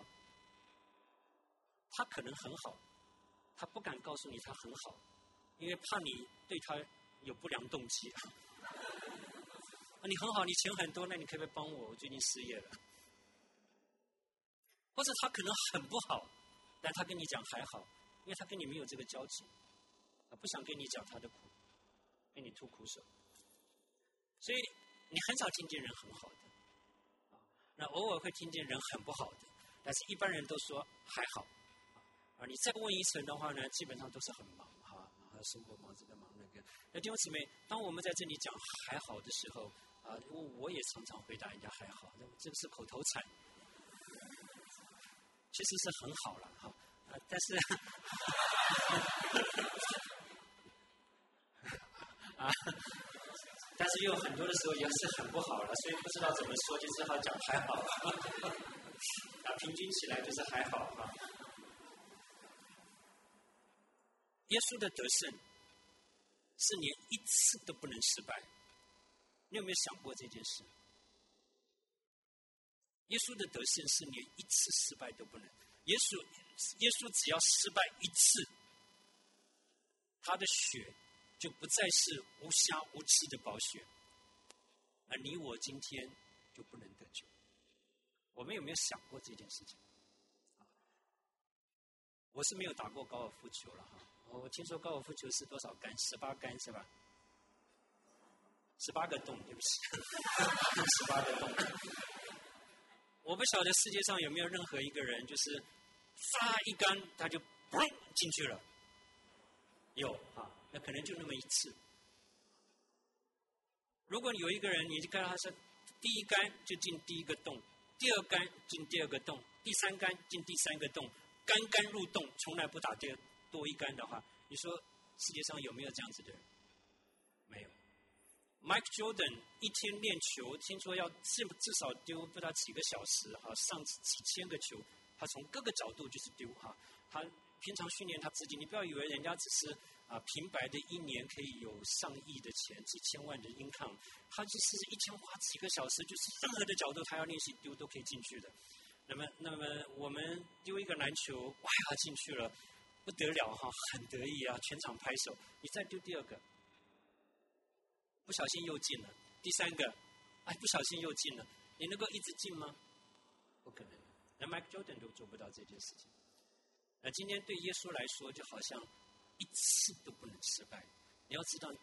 他可能很好，他不敢告诉你他很好，因为怕你对他有不良动机。你很好，你钱很多，那你可不可以帮我？我最近失业了。或者他可能很不好，但他跟你讲还好，因为他跟你没有这个交集，他不想跟你讲他的苦。跟你吐苦手，所以你很少听见人很好的，啊，那偶尔会听见人很不好的，但是一般人都说还好，啊，你再问一层的话呢，基本上都是很忙哈，啊，生活忙这个忙那个。那弟兄姊妹，当我们在这里讲还好的时候，啊，我我也常常回答人家还好，这个是口头禅，其实是很好了哈，啊，但是。啊，但是又很多的时候也是很不好了，所以不知道怎么说，就只好讲还好。啊，平均起来就是还好啊。耶稣的得胜是连一次都不能失败，你有没有想过这件事？耶稣的得胜是连一次失败都不能。耶稣，耶稣只要失败一次， 他的血就不再是无瑕无疵的宝血，而你我今天就不能得救。我们有没有想过这件事情？我是没有打过高尔夫球了哈，我听说高尔夫球是多少杆？十八杆是吧？十八个洞，对不起，十八个洞。我不晓得世界上有没有任何一个人，就是发一杆他就砰进去了。有啊，那可能就那么一次。如果有一个人，你就看他是第一杆就进第一个洞，第二杆进第二个洞，第三杆进第三个洞，杆杆入洞，从来不打第二多一杆的话，你说世界上有没有这样子的人？没有。Mike Jordan 一天练球，听说要至至少丢不知道几个小时哈，上几千个球，他从各个角度就是丢哈。他平常训练他自己，你不要以为人家只是啊平白的一年可以有上亿的钱，几千万的 income， 他就是一天花几个小时，就是任何的角度他要练习丢都可以进去的。那么，那么我们丢一个篮球，哇，进去了，不得了哈，很得意啊，全场拍手。你再丢第二个。不小心又进了，第三个，哎，不小心又进了，你能够一直进吗？不可能。那 Mike Jordan 都做不到这件事情。那今天对耶稣来说，就好像一次都不能失败。你要知道，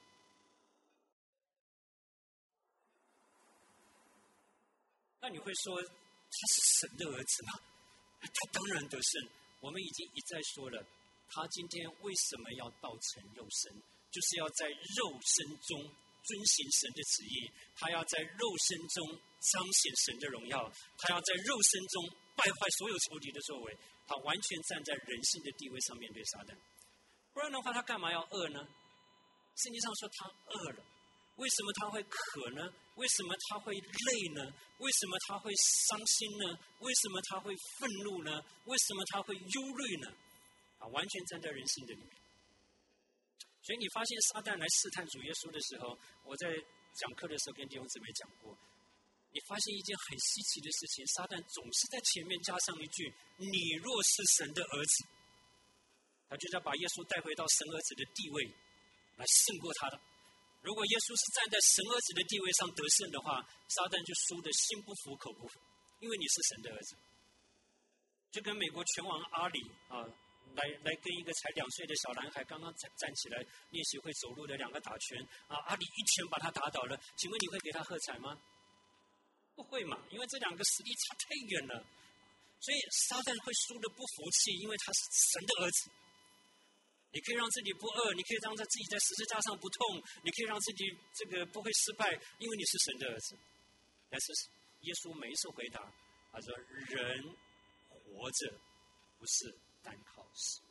那你会说他是神的儿子吗？他当然得胜。我们已经一再说了，他今天为什么要道成肉身，就是要在肉身中遵行神的旨意，他要在肉身中彰显神的荣耀，他要在肉身中败坏所有仇敌的作为，他完全站在人性的地位上面对撒旦。不然的话，他干嘛要饿呢？圣经上说他饿了，为什么他会渴呢？为什么他会累呢？为什么他会伤心呢？为什么他会愤怒呢？为什么他会忧虑呢？啊，完全站在人性的里面。所以你发现撒旦来试探主耶稣的时候，我在讲课的时候跟弟兄姊妹讲过，你发现一件很稀奇的事情，撒旦总是在前面加上一句你若是神的儿子，他就要把耶稣带回到神儿子的地位来胜过他的。如果耶稣是站在神儿子的地位上得胜的话，撒旦就输得心不服口不服，因为你是神的儿子。就跟美国拳王阿里啊来来跟一个才两岁的小男孩刚刚站站起来练习会走路的两个打拳啊，阿里一拳把他打倒了，请问你会给他喝彩吗？不会嘛，因为这两个实力差太远了。所以撒旦会输得不服气，因为他是神的儿子。你可以让自己不饿，你可以让自己在十字架上不痛，你可以让自己这个不会失败，因为你是神的儿子。但是耶稣每一次回答，他说人活着不是单靠死。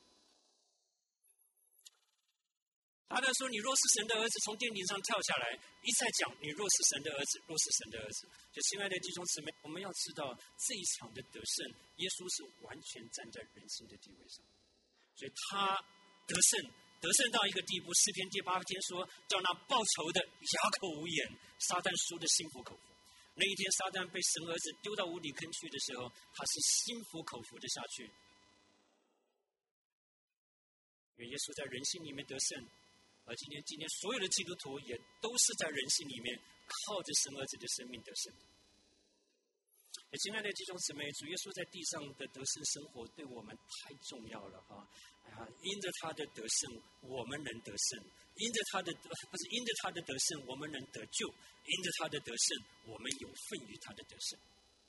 撒旦说：“你若是神的儿子，从殿顶上跳下来。”一再讲：“你若是神的儿子，若是神的儿子。”就亲爱的弟兄姊妹，我们要知道这一场的得胜，耶稣是完全站在人性的地位上，所以他得胜，得胜到一个地步。诗篇第八篇说：“叫那报仇的哑口无言。”撒旦输得心服口服。那一天，撒旦被神儿子丢到无底坑去的时候，他是心服口服的下去。因为耶稣在人性里面得胜。而今天，今天所有的基督徒也都是在人性里面靠着神儿子的生命得胜。亲爱的弟兄姊妹，主耶稣在地上的得胜生活对我们太重要了啊！啊，因着他的得胜，我们能得胜；因着他的不是因着他的得胜，我们能得救；因着他的得胜，我们有份于他的得胜。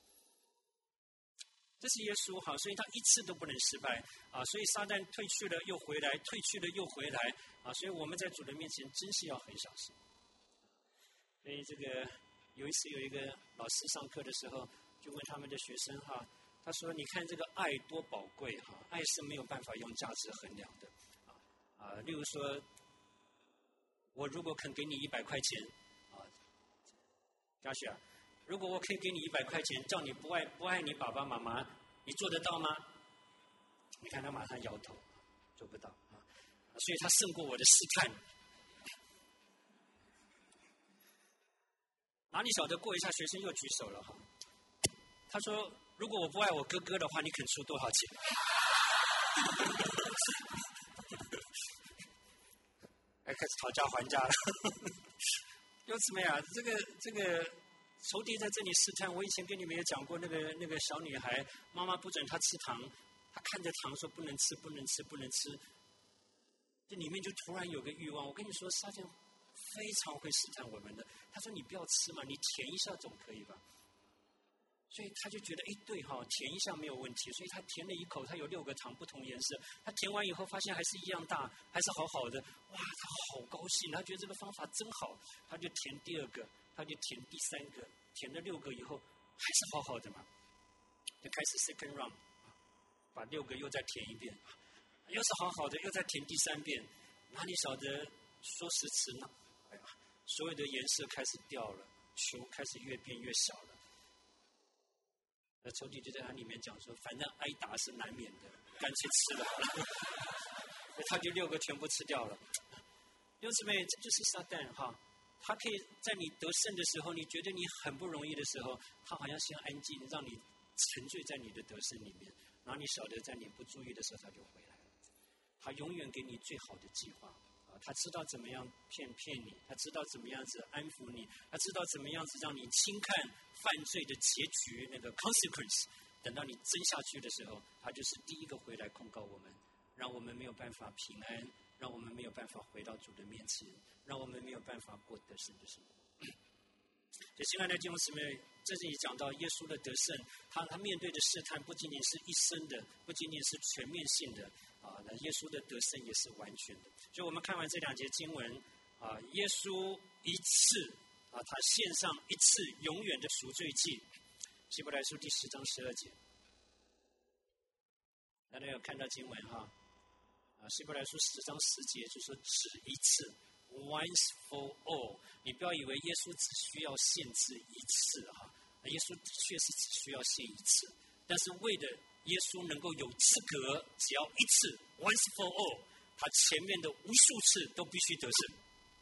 这是耶稣哈，所以他一次都不能失败啊！所以撒旦退去了又回来，退去了又回来啊！所以我们在主的面前真是要很小心。所以这个有一次有一个老师上课的时候，就问他们的学生哈，他说：“你看这个爱多宝贵哈，爱是没有办法用价值衡量的啊啊！例如说，我如果肯给你一百块钱啊，嘉许啊。”如果我可以给你一百块钱，叫你不爱不爱你爸爸妈妈，你做得到吗？你看他马上摇头，做不到啊！所以他胜过我的试探。哪里晓得过一下，学生又举手了哈。他说：“如果我不爱我哥哥的话，你肯出多少钱？” 还开始讨价还价了。弟兄姊妹啊，这个这个仇敌在这里试探。我以前跟你们也讲过，那个那个小女孩，妈妈不准她吃糖，她看着糖说不能吃，不能吃，不能吃。这里面就突然有个欲望。我跟你说，撒旦非常会试探我们的。他说你不要吃嘛，你舔一下总可以吧？所以他就觉得，哎，对哈，舔一下没有问题。所以他舔了一口，他有六个糖不同颜色。他舔完以后发现还是一样大，还是好好的。哇，他好高兴，他觉得这个方法真好。他就舔第二个，他就舔第三个，舔了六个以后还是好好的嘛。就开始 second round， 把六个又再舔一遍，又是好好的，又再舔第三遍。哪里晓得说时迟呢？哎呀，所有的颜色开始掉了，球开始越变越小了。那仇敌就在他里面讲说，反正挨打是难免的，干脆吃了好了。他就六个全部吃掉了。弟兄姊妹，这就是撒旦哈，他可以在你得胜的时候，你觉得你很不容易的时候，他好像先安静，让你沉醉在你的得胜里面，然后你晓得在你不注意的时候，他就回来了。他永远给你最好的计划。他知道怎么样骗骗你，他知道怎么样子安抚你，他知道怎么样子让你轻看犯罪的结局那个 consequence。等到你真下去的时候，他就是第一个回来控告我们，让我们没有办法平安，让我们没有办法回到主的面前，让我们没有办法过得胜的生活。所以亲爱的弟兄姊妹，这里讲到耶稣的得胜，他他面对的试探不仅仅是一生的，不仅仅是全面性的。啊，那耶稣的得胜也是完全的。所以我们看完这两节经文，啊，耶稣一次啊，他献上一次永远的赎罪祭。希伯来书第十章十二节，大家有看到经文哈？啊，希伯来书十章十节就说只一次 ，once for all。你不要以为耶稣只需要献制一次哈，耶稣的确是只需要献一次，但是为了耶稣能够有资格，只要一次 once for all， 他前面的无数次都必须得胜。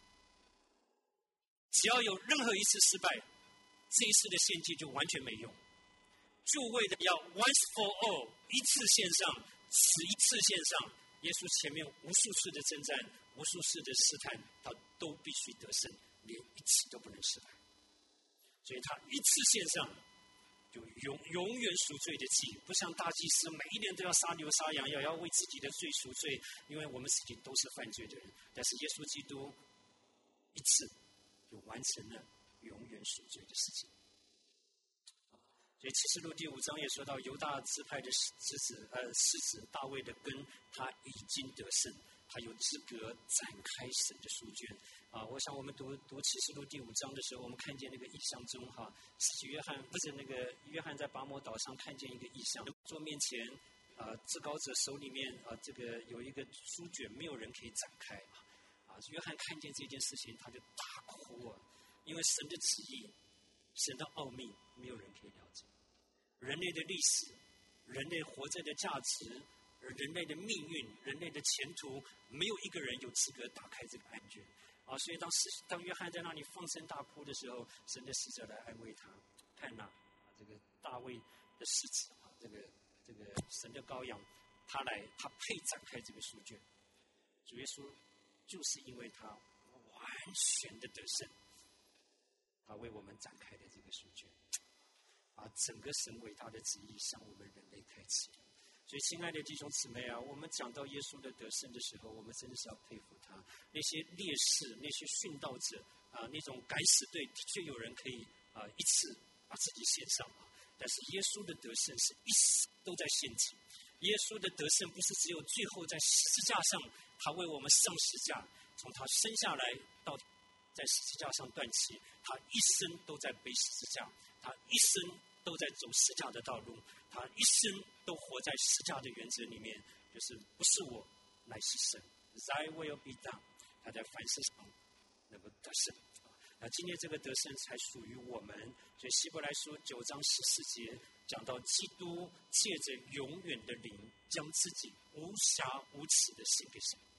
只要有任何一次失败，这一次的献祭就完全没用。就为了要 once for all， 一次献上，只一次献上，耶稣前面无数次的征战，无数次的试探，他都必须得胜，连一次都不能失败。所以他一次献上就永永远赎罪的祭，不像大祭司每一年都要杀牛杀羊，要要为自己的罪赎罪，因为我们自己都是犯罪的人。但是耶稣基督一次就完成了永远赎罪的事情。所以启示录第五章也说到，犹大支派的子子呃世子大卫的根，他已经得胜，他有资格展开神的书卷。啊，我想我们读读启示录第五章的时候，我们看见那个异象中哈，使徒约翰不是那个约翰在拔摩岛上看见一个异象，桌面前啊至高者手里面啊这个有一个书卷，没有人可以展开啊。约翰看见这件事情，他就大哭啊，因为神的旨意、神的奥秘，没有人可以了解。人类的历史、人类活着的价值、人类的命运、人类的前途，没有一个人有资格打开这个案卷。啊，所以当时当约翰在那里放声大哭的时候，神的使者来安慰他，看呐，啊，这个大卫的世子啊，这个这个神的羔羊，他来，他配展开这个书卷。主耶稣就是因为他完全的得胜，他为我们展开的这个书卷，把整个神伟大的旨意向我们人类开启。所以，亲爱的弟兄姊妹啊，我们讲到耶稣的得胜的时候，我们真的是要佩服他。那些烈士、那些殉道者啊，那种敢死队，的确有人可以啊一次把自己献上啊。但是耶稣的得胜是一死都在献祭。耶稣的得胜不是只有最后在十字架上，他为我们上十字架，从他生下来到在十字架上断气，他一生都在背十字架，他一生都在走十字架的道路，他一生都活在十字架的原则里面，就是不是我，乃是神。Thy will be done。他在凡事上能够得胜。那今天这个得胜才属于我们。所以希伯来书九章十四节讲到，基督借着永远的灵，将自己无瑕无疵的献给神。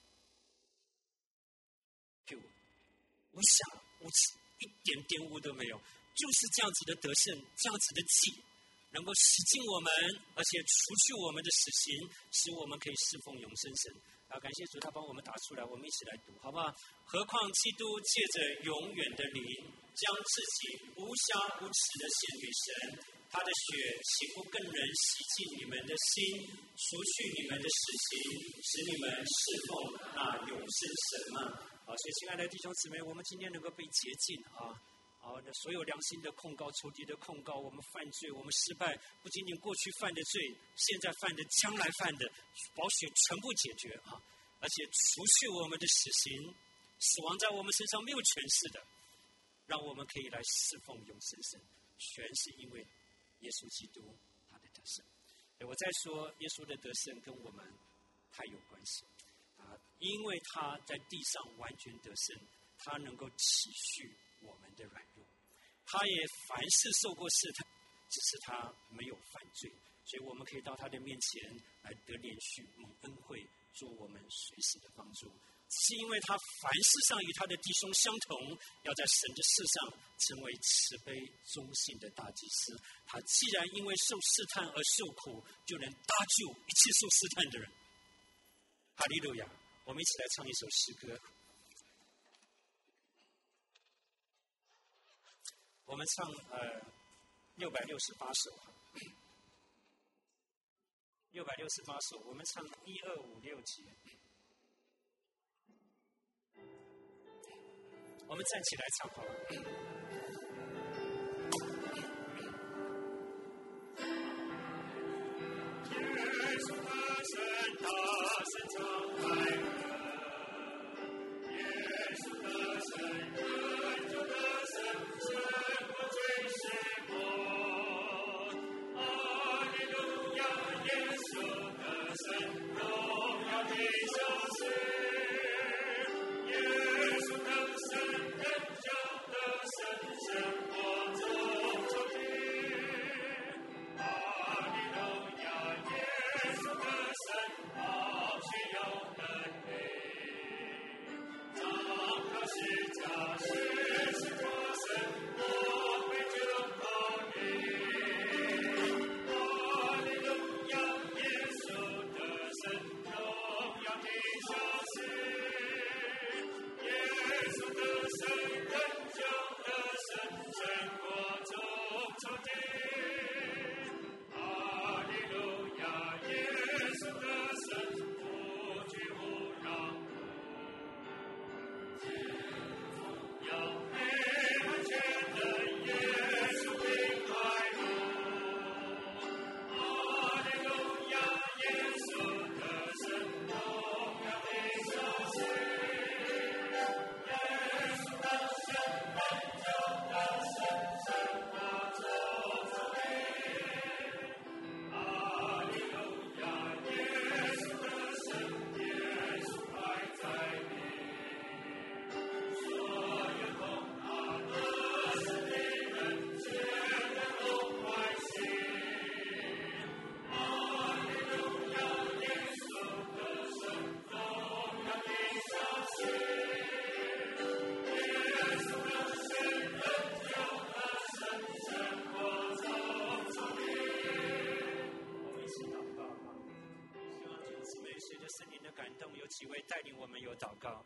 无瑕无疵，一点玷污都没有，就是这样子的得胜，这样子的祭，能够洗净我们，而且除去我们的死刑，使我们可以侍奉永生神。 啊，感谢主，他帮我们打出来，我们一起来读，好不好？何况基督借着永远的灵，将自己无瑕无疵的献给神，他的血岂不更能洗净你们的心，除去你们的死刑，使你们侍奉那永生神吗？啊，所以亲爱的弟兄姊妹，我们今天能够被洁净啊。啊，所有良心的控告、仇敌的控告，我们犯罪，我们失败，不仅仅过去犯的罪，现在犯的，将来犯的，保险全部解决啊！而且除去我们的死刑，死亡在我们身上没有权势的，让我们可以来侍奉永生神，全是因为耶稣基督他的得胜。我再说，耶稣的得胜跟我们太有关系啊，因为他在地上完全得胜，他能够体恤我们的软弱，他也凡事受过试探，只是他没有犯罪，所以我们可以到他的面前来得连续蒙恩惠，做我们随时的帮助。是因为他凡事上与他的弟兄相同，要在神的事上成为慈悲忠信的大祭司。他既然因为受试探而受苦，就能搭救一切受试探的人。哈利路亚！我们一起来唱一首诗歌。我们唱呃六百六十八首，六百六十八首，我们唱一二五六节。我们站起来唱好了。耶稣的神大声唱开歌，耶稣的神拯救的神胜过罪世魔。哈利路亚，耶稣的神荣耀地上是。有几位带领我们有祷告。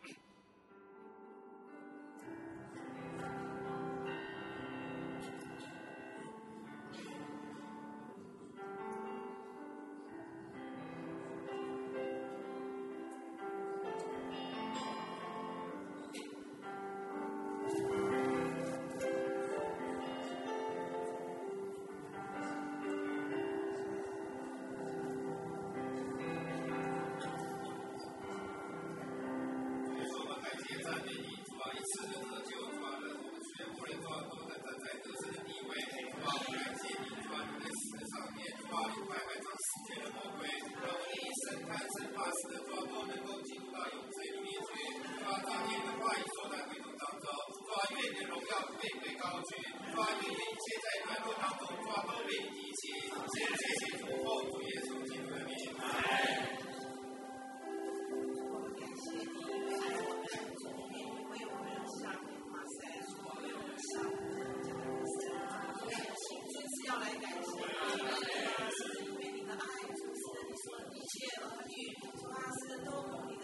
你的爱，主是你所一切儿女，主啊，是多么你的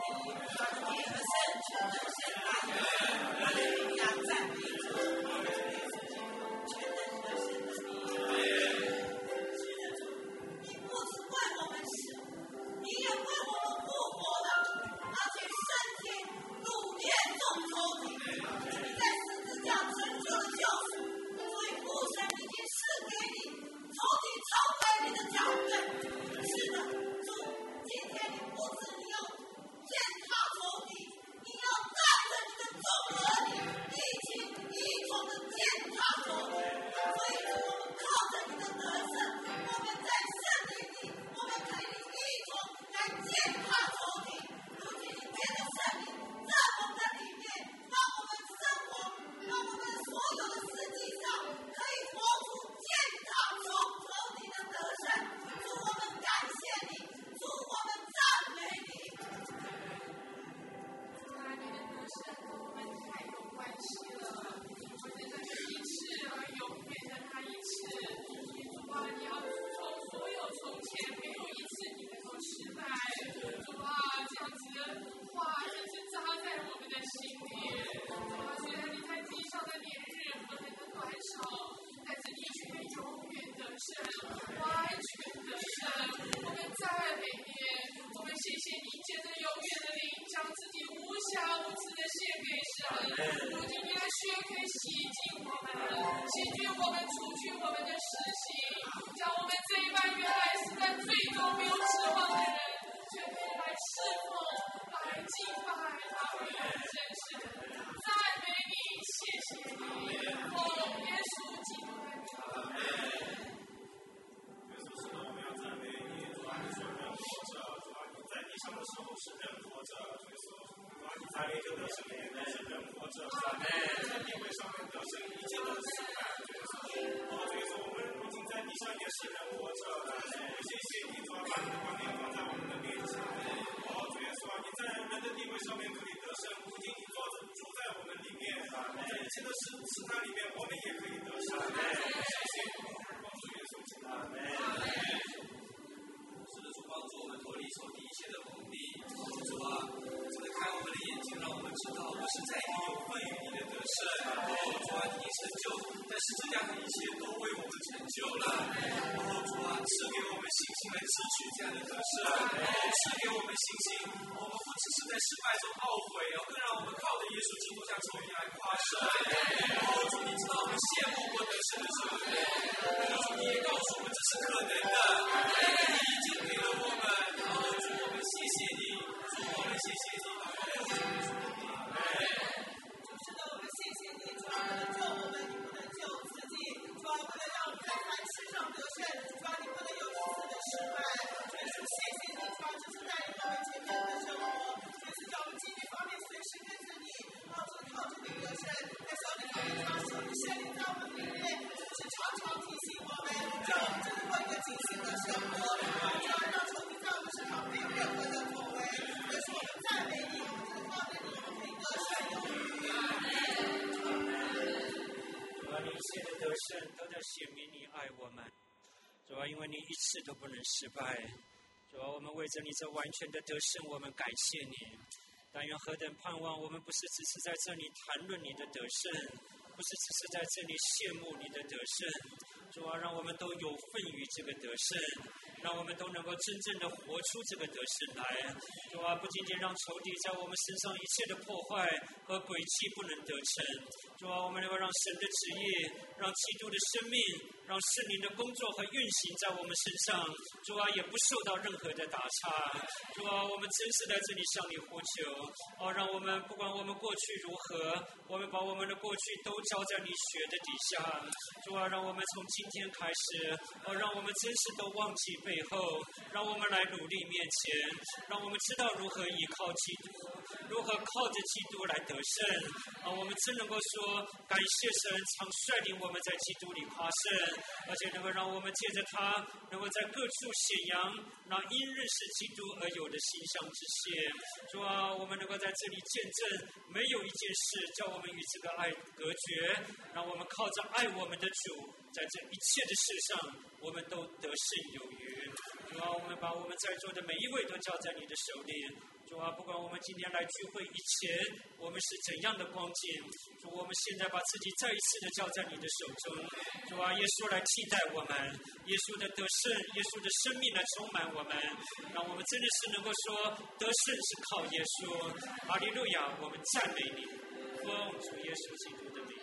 因为你一次都不能失败，主啊，我们为着你这完全的得胜，我们感谢你。但愿何等盼望，我们不是只是在这里谈论你的得胜，不是只是在这里羡慕你的得胜，主啊，让我们都有份于这个得胜，让我们都能够真正的活出这个得胜来。主啊，不仅仅让仇敌在我们身上一切的破坏和诡计不能得逞，主啊，我们能够让神的旨意，让基督的生命，让圣灵的工作和运行在我们身上，主啊，也不受到任何的打岔。主啊，我们真是在这里向你呼求，哦，让我们不管我们过去如何，我们把我们的过去都交在你血的底下。主啊，让我们从今天开始，哦，让我们真是都忘记背后，让我们来努力面前，让我们知道如何依靠基督，如何靠着基督来得胜。啊，我们真能够说感谢神常率领我们在基督里夸胜，而且能够让我们借着他，能够在各处显扬那因认识基督而有的馨香之谢。主啊，我们能够在这里见证，没有一件事叫我们与这个爱隔绝，让我们靠着爱我们的主，在这一切的事上，我们都得胜有余。 主啊，我们把我们在座的每一位都交在你的手里。主啊，不管我们今天来聚会以前，我们是怎样的光景，主，我们现在把自己再一次的交在你的手中。主啊，耶稣来替代我们，耶稣的得胜，耶稣的生命来充满我们，让我们真的是能够说得胜是靠耶稣。哈利路亚，我们赞美你，奉主耶稣基督的名。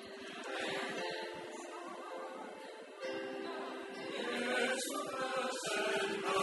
耶稣的圣道。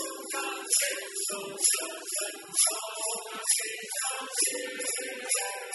Thank you.